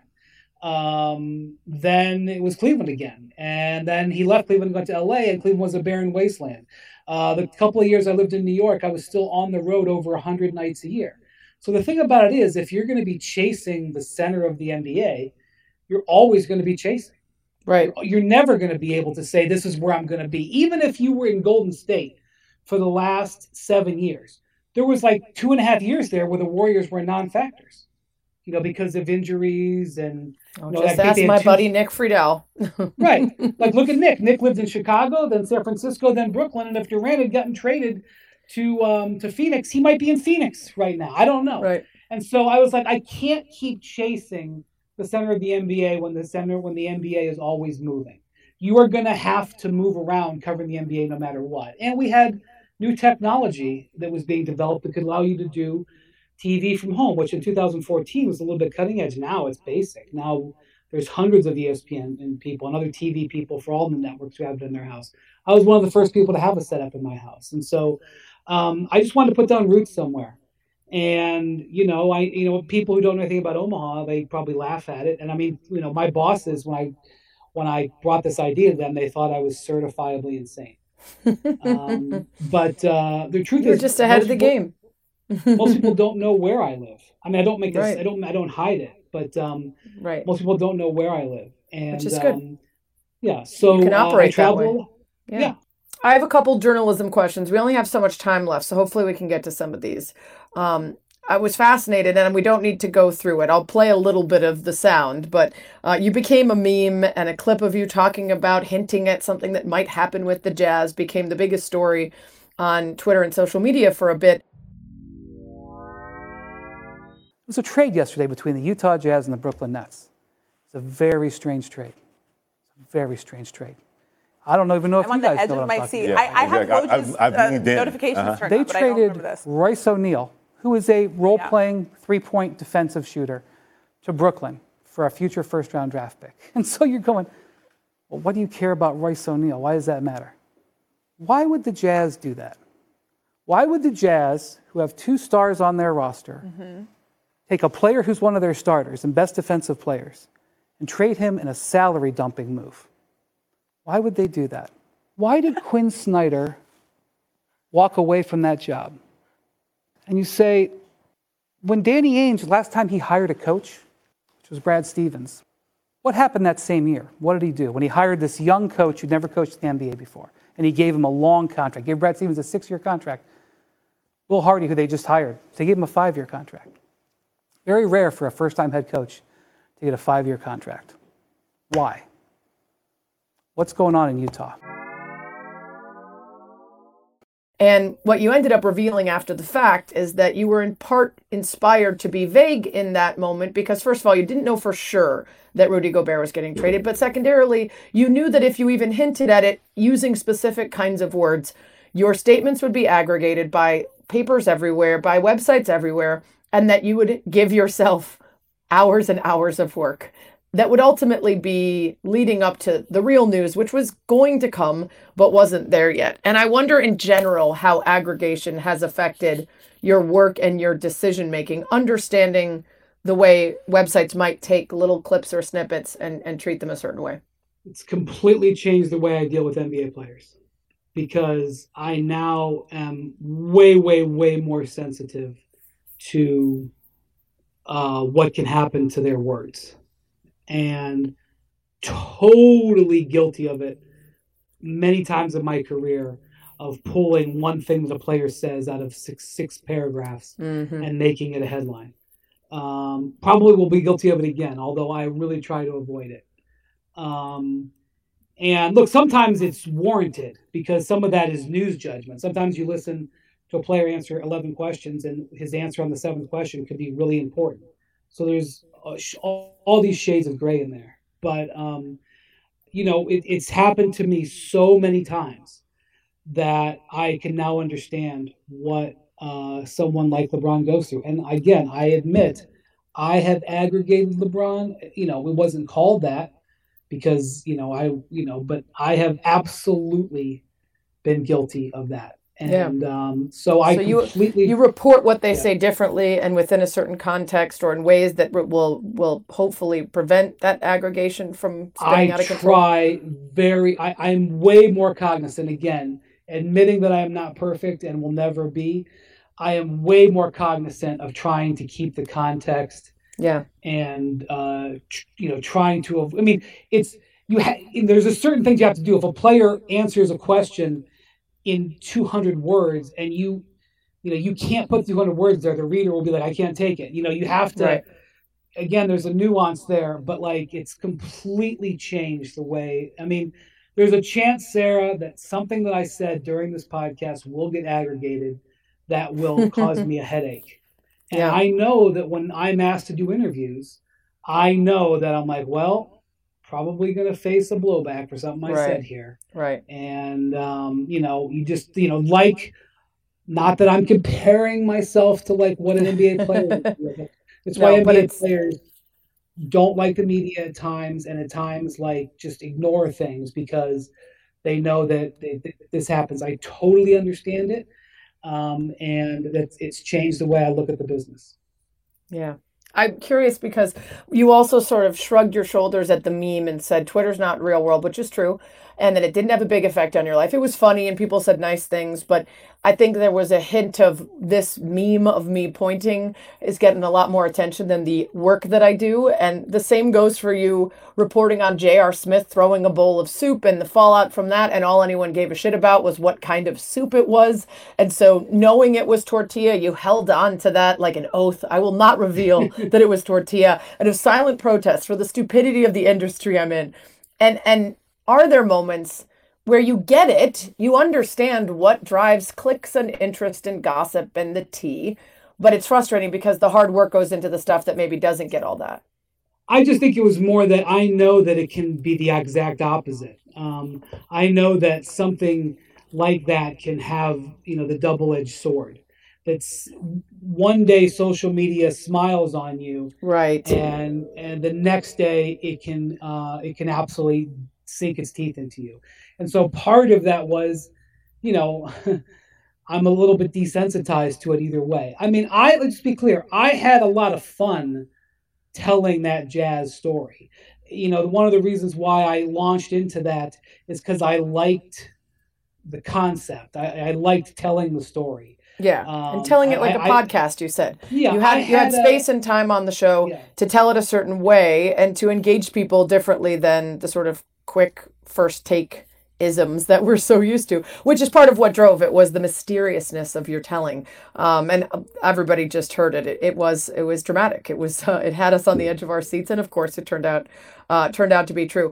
Then it was Cleveland again. And then he left Cleveland and went to LA, and Cleveland was a barren wasteland. The couple of years I lived in New York, I was still on the road over 100 nights a year. So the thing about it is, if you're going to be chasing the center of the NBA, you're always going to be chasing. Right. You're never going to be able to say, this is where I'm going to be. Even if you were in Golden State for the last 7 years, there was like 2.5 years there where the Warriors were non-factors, because of injuries and... just ask my buddy Nick Friedel. Right. Like, look at Nick. Nick lived in Chicago, then San Francisco, then Brooklyn. And if Durant had gotten traded to Phoenix, he might be in Phoenix right now. I don't know. Right. And so I was like, I can't keep chasing the center of the NBA when the NBA is always moving. You are going to have to move around covering the NBA no matter what. And we had new technology that was being developed that could allow you to do TV from home, which in 2014 was a little bit cutting edge. Now it's basic. Now there's hundreds of ESPN people and other TV people for all the networks who have it in their house. I was one of the first people to have a setup in my house. And so I just wanted to put down roots somewhere. And, people who don't know anything about Omaha, they probably laugh at it. And I mean, my bosses, when I brought this idea to them, they thought I was certifiably insane. But the truth is, you're just ahead of the game. Most people don't know where I live. I mean, I don't make this. Right. I don't hide it. But right. Most people don't know where I live, and which is good. Yeah, so you can operate I travel. That way. Yeah. I have a couple journalism questions. We only have so much time left, so hopefully we can get to some of these. I was fascinated, and we don't need to go through it. I'll play a little bit of the sound, but you became a meme, and a clip of you talking about hinting at something that might happen with the Jazz became the biggest story on Twitter and social media for a bit. There was a trade yesterday between the Utah Jazz and the Brooklyn Nets. It's a very strange trade. Very strange trade. I don't even know if you guys know what I'm talking about. I have Woj's notifications turned on, but I don't remember this. They traded Royce O'Neal, who is a role-playing three-point defensive shooter, to Brooklyn for a future first-round draft pick. And so you're going, well, what do you care about Royce O'Neal? Why does that matter? Why would the Jazz do that? Why would the Jazz, who have 2 stars on their roster, take a player who's one of their starters and best defensive players and trade him in a salary dumping move? Why would they do that? Why did Quinn Snyder walk away from that job? And you say, when Danny Ainge, last time he hired a coach, which was Brad Stevens, what happened that same year? What did he do? When he hired this young coach who'd never coached the NBA before, and he gave him a long contract, gave Brad Stevens a 6-year contract. Will Hardy, who they just hired, they gave him a 5-year contract. Very rare for a first-time head coach to get a 5-year contract. Why? What's going on in Utah? And what you ended up revealing after the fact is that you were in part inspired to be vague in that moment because, first of all, you didn't know for sure that Rudy Gobert was getting traded. But secondarily, you knew that if you even hinted at it using specific kinds of words, your statements would be aggregated by papers everywhere, by websites everywhere, and that you would give yourself hours and hours of work that would ultimately be leading up to the real news, which was going to come, but wasn't there yet. And I wonder in general how aggregation has affected your work and your decision-making, understanding the way websites might take little clips or snippets and treat them a certain way. It's completely changed the way I deal with NBA players because I now am way, way, way more sensitive to what can happen to their words. And totally guilty of it many times in my career of pulling one thing that a player says out of six paragraphs and making it a headline. Probably will be guilty of it again, although I really try to avoid it. And look, sometimes it's warranted because some of that is news judgment. Sometimes you listen to a player answer 11 questions and his answer on the 7th question could be really important. So there's all these shades of gray in there. But, it's happened to me so many times that I can now understand what someone like LeBron goes through. And again, I admit I have aggregated LeBron. It wasn't called that because, but I have absolutely been guilty of that. And so you report what they say differently and within a certain context or in ways that will hopefully prevent that aggregation from spinning out of control. I'm way more cognizant, again, admitting that I am not perfect and will never be. I am way more cognizant of trying to keep the context. Yeah. And, trying to, there's a certain things you have to do. If a player answers a question in 200 words and you can't put 200 words there, the reader will be like, I can't take it. You have to, right. Again, there's a nuance there, but it's completely changed the way, there's a chance, Sarah, that something that I said during this podcast will get aggregated that will cause me a headache. And yeah. I know that when I'm asked to do interviews, I know that I'm like, well, probably going to face a blowback for something I said here. Right. And, you just, not that I'm comparing myself to what an NBA player would do. It's why NBA players don't like the media at times and at times just ignore things because they know that this happens. I totally understand it. And that it's changed the way I look at the business. Yeah. I'm curious because you also sort of shrugged your shoulders at the meme and said Twitter's not real world, which is true. and that it didn't have a big effect on your life. It was funny and people said nice things, but I think there was a hint of this meme of me pointing is getting a lot more attention than the work that I do. And the same goes for you reporting on J.R. Smith throwing a bowl of soup and the fallout from that. And all anyone gave a shit about was what kind of soup it was. And so knowing it was tortilla, you held on to that like an oath. I will not reveal that it was tortilla, and of silent protest for the stupidity of the industry I'm in. And are there moments where you get it, you understand what drives clicks and interest and gossip and the tea, but it's frustrating because the hard work goes into the stuff that maybe doesn't get all that? I just think it was more that I know that it can be the exact opposite. I know that something like that can have, the double-edged sword. That's one day social media smiles on you, right, and the next day it can absolutely sink its teeth into you. And so part of that was, I'm a little bit desensitized to it either way. I mean, let's be clear, I had a lot of fun telling that Jazz story. One of the reasons why I launched into that is because I liked the concept. I liked telling the story. Yeah, and telling it like a podcast, you said. Yeah, you had space and time on the show to tell it a certain way and to engage people differently than the sort of quick first take isms that we're so used to, which is part of what drove it, was the mysteriousness of your telling. And everybody just heard it. It was dramatic. It was it had us on the edge of our seats, and of course it turned out to be true.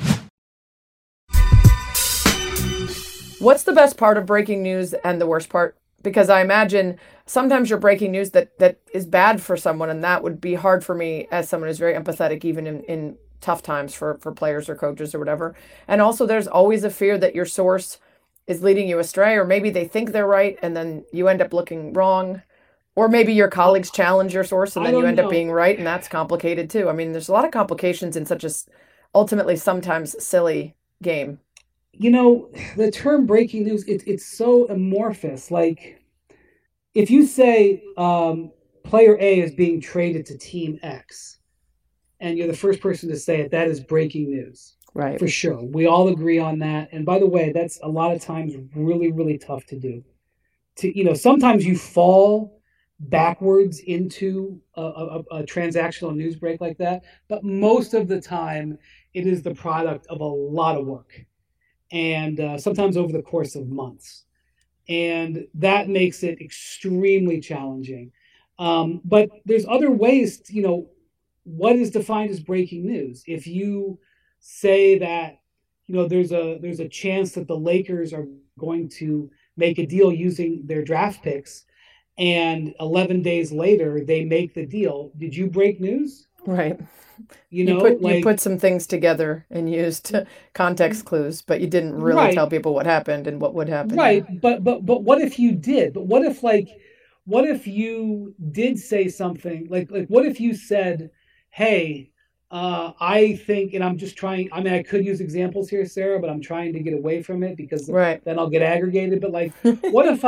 What's the best part of breaking news and the worst part? Because I imagine sometimes you're breaking news that is bad for someone, and that would be hard for me as someone who's very empathetic, even in tough times for players or coaches or whatever. And also there's always a fear that your source is leading you astray, or maybe they think they're right and then you end up looking wrong. Or maybe your colleagues challenge your source and then you end up being right, and that's complicated too. I mean, there's a lot of complications in such a ultimately sometimes silly game. The term breaking news, it's so amorphous. Like, if you say player A is being traded to team X, and you're the first person to say it, that is breaking news. Right. For sure. We all agree on that. And by the way, that's a lot of times really, really tough to do. Sometimes you fall backwards into a transactional news break like that, but most of the time it is the product of a lot of work. And sometimes over the course of months. And that makes it extremely challenging. But there's other ways, what is defined as breaking news? If you say that, there's a chance that the Lakers are going to make a deal using their draft picks, and 11 days later they make the deal, did you break news? Right. You put some things together and used context clues, but you didn't really tell people what happened and what would happen. Right. But what if you did? But what if you did say something like what if you said, hey, I think, and I'm just trying, I mean, I could use examples here, Sarah, but I'm trying to get away from it because then I'll get aggregated. But what if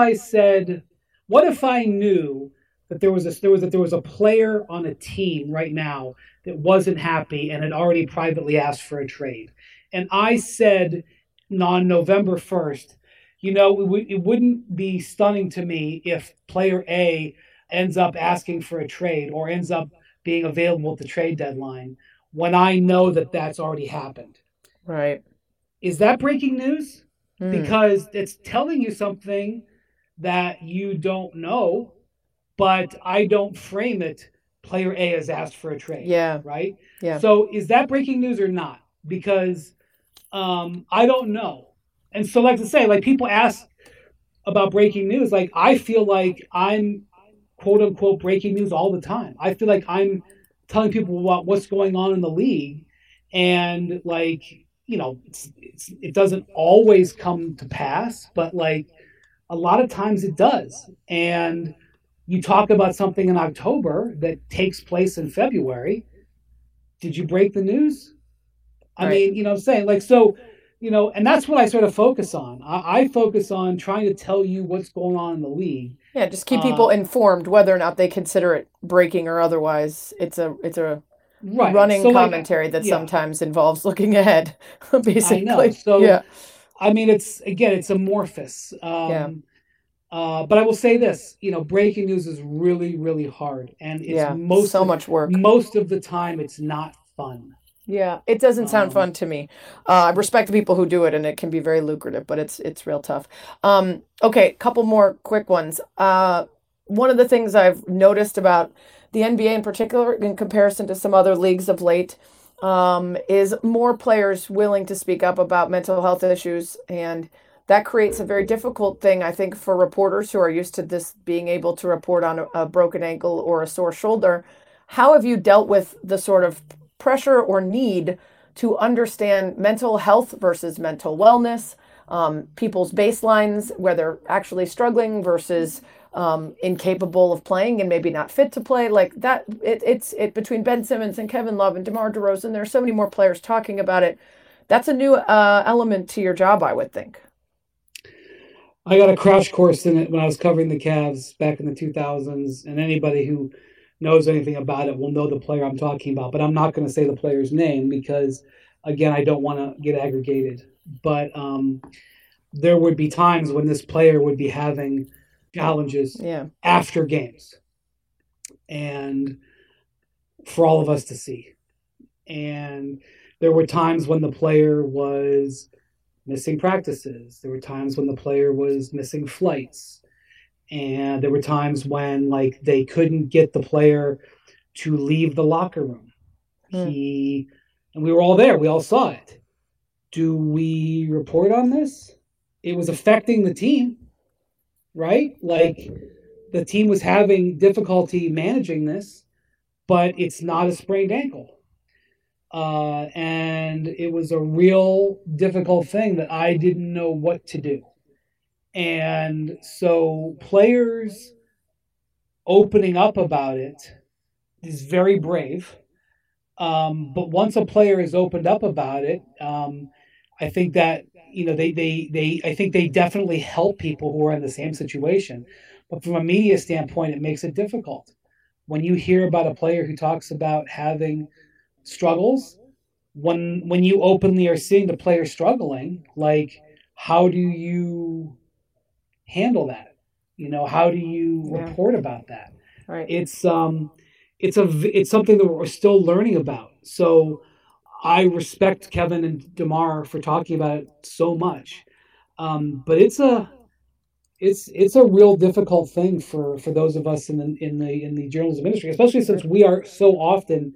I knew that there was a player on a team right now that wasn't happy and had already privately asked for a trade, and I said on November 1st, it wouldn't be stunning to me if player A ends up asking for a trade or ends up being available at the trade deadline when I know that that's already happened. Right. Is that breaking news? Because it's telling you something that you don't know, but I don't frame it. Player A has asked for a trade. Yeah. Right? Yeah. So is that breaking news or not? Because I don't know. And so, like to say, people ask about breaking news. I feel like I'm quote unquote breaking news all the time. I feel like I'm telling people about what's going on in the league, and it doesn't always come to pass, but a lot of times it does. And you talk about something in October that takes place in February. Did you break the news? I mean, I'm saying and that's what I sort of focus on. I focus on trying to tell you what's going on in the league. Yeah, just keep people informed, whether or not they consider it breaking or otherwise. It's a running commentary that sometimes involves looking ahead, basically. I know. So, I mean, it's amorphous. But I will say this, breaking news is really, really hard. And it's much work. Most of the time, it's not fun. Yeah, it doesn't sound fun to me. I respect the people who do it, and it can be very lucrative, but it's real tough. Okay, couple more quick ones. One of the things I've noticed about the NBA in particular, in comparison to some other leagues of late, is more players willing to speak up about mental health issues, and that creates a very difficult thing, I think, for reporters who are used to this being able to report on a broken ankle or a sore shoulder. How have you dealt with the sort of pressure or need to understand mental health versus mental wellness, people's baselines, where they're actually struggling versus incapable of playing and maybe not fit to play? Like that, it's between Ben Simmons and Kevin Love and DeMar DeRozan, there's so many more players talking about it. That's a new element to your job, I would think. I got a crash course in it when I was covering the Cavs back in the 2000s, and anybody who knows anything about it will know the player I'm talking about, but I'm not going to say the player's name because, again, I don't want to get aggregated. But there would be times when this player would be having challenges after games, and for all of us to see. And there were times when the player was missing practices. There were times when the player was missing flights. And there were times when they couldn't get the player to leave the locker room. And we were all there. We all saw it. Do we report on this? It was affecting the team, right? The team was having difficulty managing this, but it's not a sprained ankle. And it was a real difficult thing that I didn't know what to do. And so players opening up about it is very brave. But once a player is opened up about it, I think that, I think they definitely help people who are in the same situation. But from a media standpoint, it makes it difficult. When you hear about a player who talks about having struggles, when you openly are seeing the player struggling, how do you handle that? How do you report about that? Right. It's something that we're still learning about. So I respect Kevin and DeMar for talking about it so much. But it's a real difficult thing for those of us in the journalism industry, especially since we are so often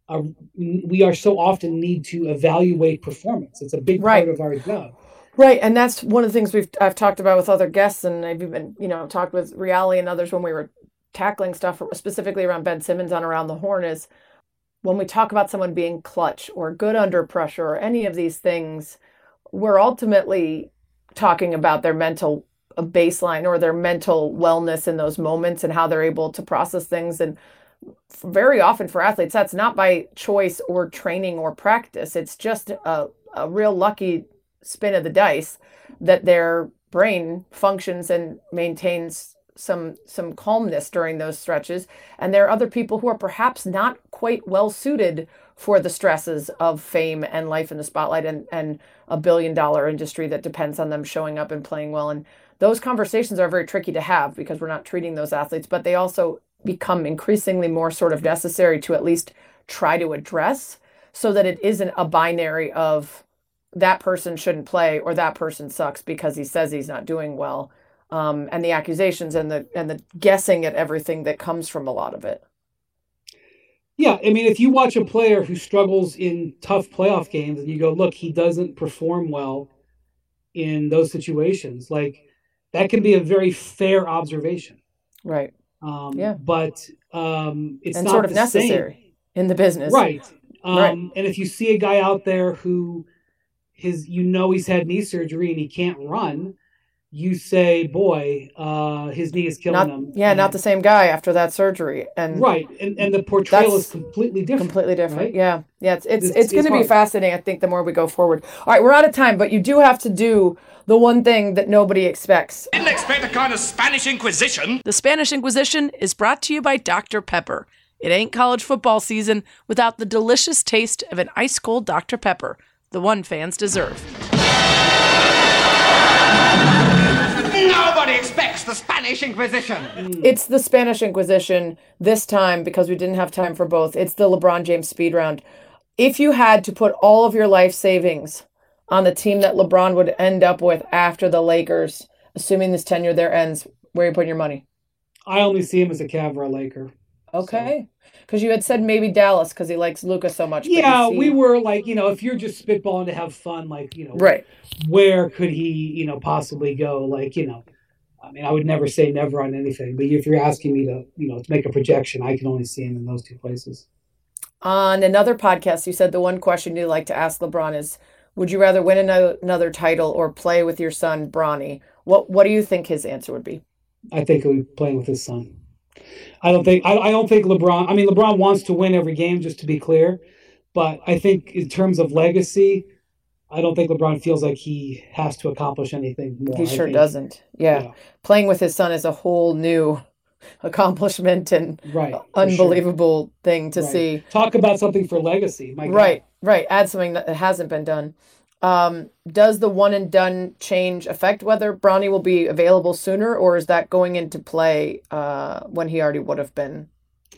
need to evaluate performance. It's a big part of our job. Right, and that's one of the things I've talked about with other guests, and I've even talked with Reali and others when we were tackling stuff specifically around Ben Simmons on Around the Horn, is when we talk about someone being clutch or good under pressure or any of these things, we're ultimately talking about their mental baseline or their mental wellness in those moments and how they're able to process things. And very often for athletes, that's not by choice or training or practice. It's just a real lucky spin of the dice that their brain functions and maintains some calmness during those stretches. And there are other people who are perhaps not quite well suited for the stresses of fame and life in the spotlight and a $1 billion industry that depends on them showing up and playing well. And those conversations are very tricky to have because we're not treating those athletes, but they also become increasingly more sort of necessary to at least try to address, so that it isn't a binary of that person shouldn't play or that person sucks because he says he's not doing well. And the accusations and the guessing at everything that comes from a lot of it. Yeah, I mean, if you watch a player who struggles in tough playoff games and you go, look, he doesn't perform well in those situations, that can be a very fair observation. Right. But it's and not sort of necessary in the business. Right. And if you see a guy out there who he's had knee surgery and he can't run, you say, boy, his knee is killing him. Yeah, not the same guy after that surgery. And right. And the portrayal is completely different. Completely different. Right? Yeah. Yeah. It's going to be fascinating, I think, the more we go forward. All right, we're out of time, but you do have to do the one thing that nobody expects. Didn't expect a kind of Spanish Inquisition. The Spanish Inquisition is brought to you by Dr. Pepper. It ain't college football season without the delicious taste of an ice-cold Dr. Pepper, the one fans deserve. Nobody expects the Spanish Inquisition. It's the Spanish Inquisition this time because we didn't have time for both. It's the LeBron James speed round. If you had to put all of your life savings on the team that LeBron would end up with after the Lakers, assuming this tenure there ends, where are you putting your money? I only see him as a Cavs or a Laker. Okay. Because you had said maybe Dallas because he likes Luka so much. Yeah, we were like, if you're just spitballing to have fun, like, right. Where could he, possibly go? Like, I would never say never on anything, but if you're asking me to, to make a projection, I can only see him in those two places. On another podcast, you said the one question you like to ask LeBron is, would you rather win another title or play with your son, Bronny? What do you think his answer would be? I think he'll be playing with his son. I don't think LeBron, LeBron wants to win every game, just to be clear, but I think in terms of legacy, I don't think LeBron feels like he has to accomplish anything more. He sure doesn't. Yeah. Playing with his son is a whole new accomplishment and unbelievable thing to see. Talk about something for legacy. My God. Right. Add something that hasn't been done. Does the one and done change affect whether Bronny will be available sooner, or is that going into play when he already would have been?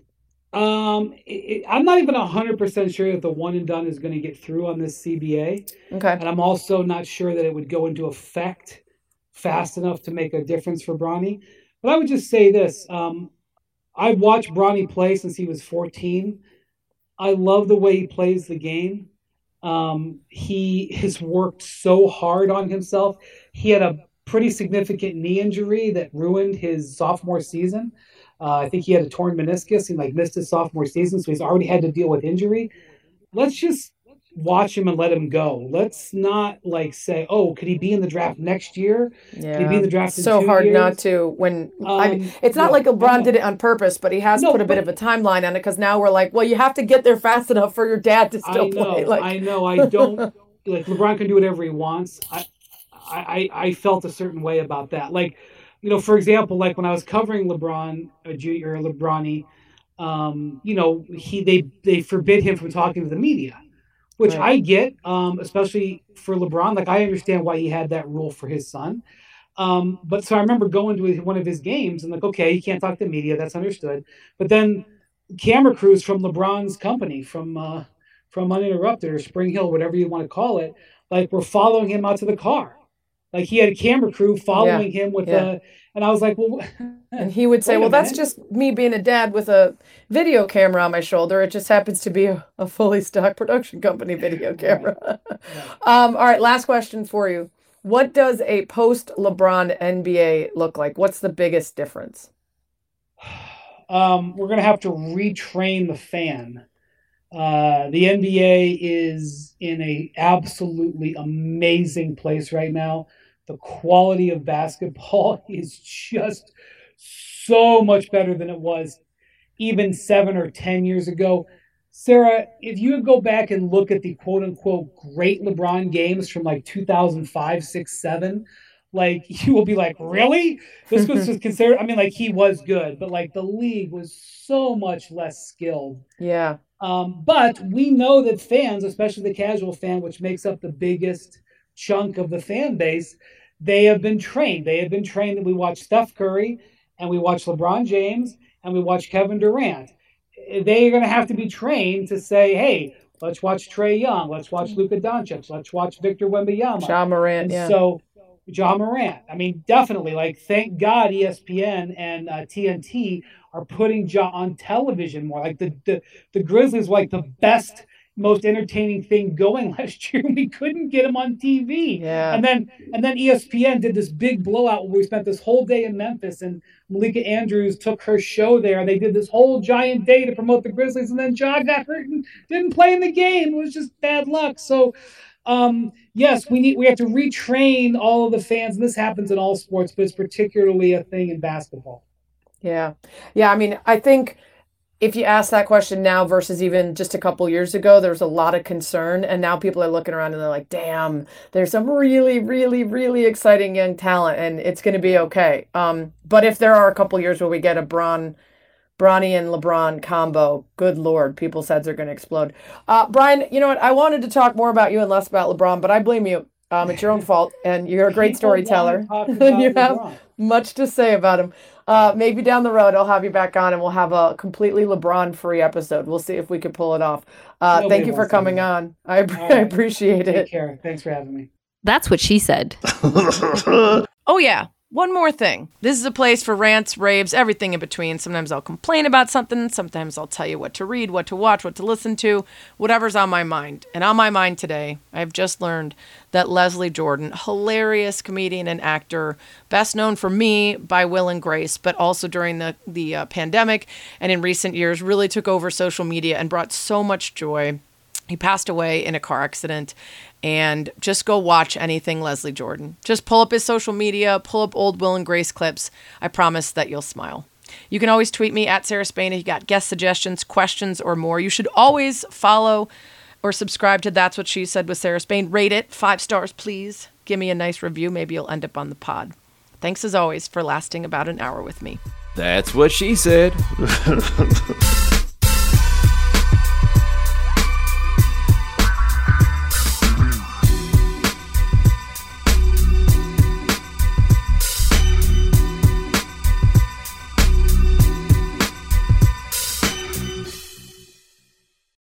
I'm not even 100% sure that the one and done is going to get through on this CBA. Okay. And I'm also not sure that it would go into effect fast enough to make a difference for Bronny. But I would just say this. I've watched Bronny play since he was 14. I love the way he plays the game. He has worked so hard on himself. He had a pretty significant knee injury that ruined his sophomore season. I think he had a torn meniscus and missed his sophomore season, so he's already had to deal with injury. Let's just watch him and let him go. Let's not say, oh, could he be in the draft next year? Yeah. Could he be in the draft in 2 years? So hard not to it's not like LeBron did it on purpose, but he has put a bit of a timeline on it because now we're like, well, you have to get there fast enough for your dad to still play. I know. I don't LeBron can do whatever he wants. I felt a certain way about that. For example, when I was covering LeBron, Junior or LeBronny, they forbid him from talking to the media, which I get, especially for LeBron. I understand why he had that rule for his son. But so I remember going to one of his games and okay, he can't talk to the media. That's understood. But then camera crews from LeBron's company, from Uninterrupted or Spring Hill, whatever you want to call it, were following him out to the car. He had a camera crew following him with and I was like, well, and he would say, well, that's just me being a dad with a video camera on my shoulder. It just happens to be a fully stocked production company video camera. All right. Last question for you. What does a post LeBron NBA look like? What's the biggest difference? We're going to have to retrain the fan. The NBA is in a absolutely amazing place right now. The quality of basketball is just so much better than it was even 7 or 10 years ago. Sarah, if you go back and look at the quote unquote great LeBron games from 2005, 6, 7, you will be like, really? This was just considered, he was good, but the league was so much less skilled. Yeah. But we know that fans, especially the casual fan, which makes up the biggest chunk of the fan base, they have been trained. That we watch Steph Curry and we watch LeBron James and we watch Kevin Durant. They are going to have to be trained to say, hey, let's watch Trae Young. Let's watch Luka Doncic. Let's watch Victor Wembanyama. Ja Morant, So Ja Morant. Definitely. Thank God ESPN and TNT are putting Ja on television more. The Grizzlies were the best, most entertaining thing going last year. We couldn't get him on TV. Yeah. And then ESPN did this big blowout where we spent this whole day in Memphis and Malika Andrews took her show there. They did this whole giant day to promote the Grizzlies, and then Ja got hurt and didn't play in the game. It was just bad luck. So yes, we have to retrain all of the fans, and this happens in all sports, but it's particularly a thing in basketball. Yeah. I think if you ask that question now versus even just a couple years ago, there was a lot of concern, and now people are looking around and they're like, damn, there's some really, really, really exciting young talent, and it's going to be okay. But if there are a couple years where we get a Bron Bronny and LeBron combo. Good Lord, people's heads are going to explode. Brian, you know what? I wanted to talk more about you and less about LeBron, but I blame you. It's your own fault, and you're a great storyteller. And you have much to say about him. Maybe down the road, I'll have you back on, and we'll have a completely LeBron-free episode. We'll see if we can pull it off. Thank you for coming on. I appreciate it. Take care. Thanks for having me. That's what she said. Oh, yeah. One more thing. This is a place for rants, raves, everything in between. Sometimes I'll complain about something. Sometimes I'll tell you what to read, what to watch, what to listen to, whatever's on my mind. And on my mind today, I've just learned that Leslie Jordan, hilarious comedian and actor, best known for me by Will and Grace, but also during the pandemic and in recent years, really took over social media and brought so much joy. He passed away in a car accident, and just go watch anything Leslie Jordan. Just pull up his social media, pull up old Will and Grace clips. I promise that you'll smile. You can always tweet me at Sarah Spain if you got guest suggestions, questions, or more. You should always follow or subscribe to That's What She Said with Sarah Spain. Rate it 5 stars, please. Give me a nice review. Maybe you'll end up on the pod. Thanks as always for lasting about an hour with me. That's what she said.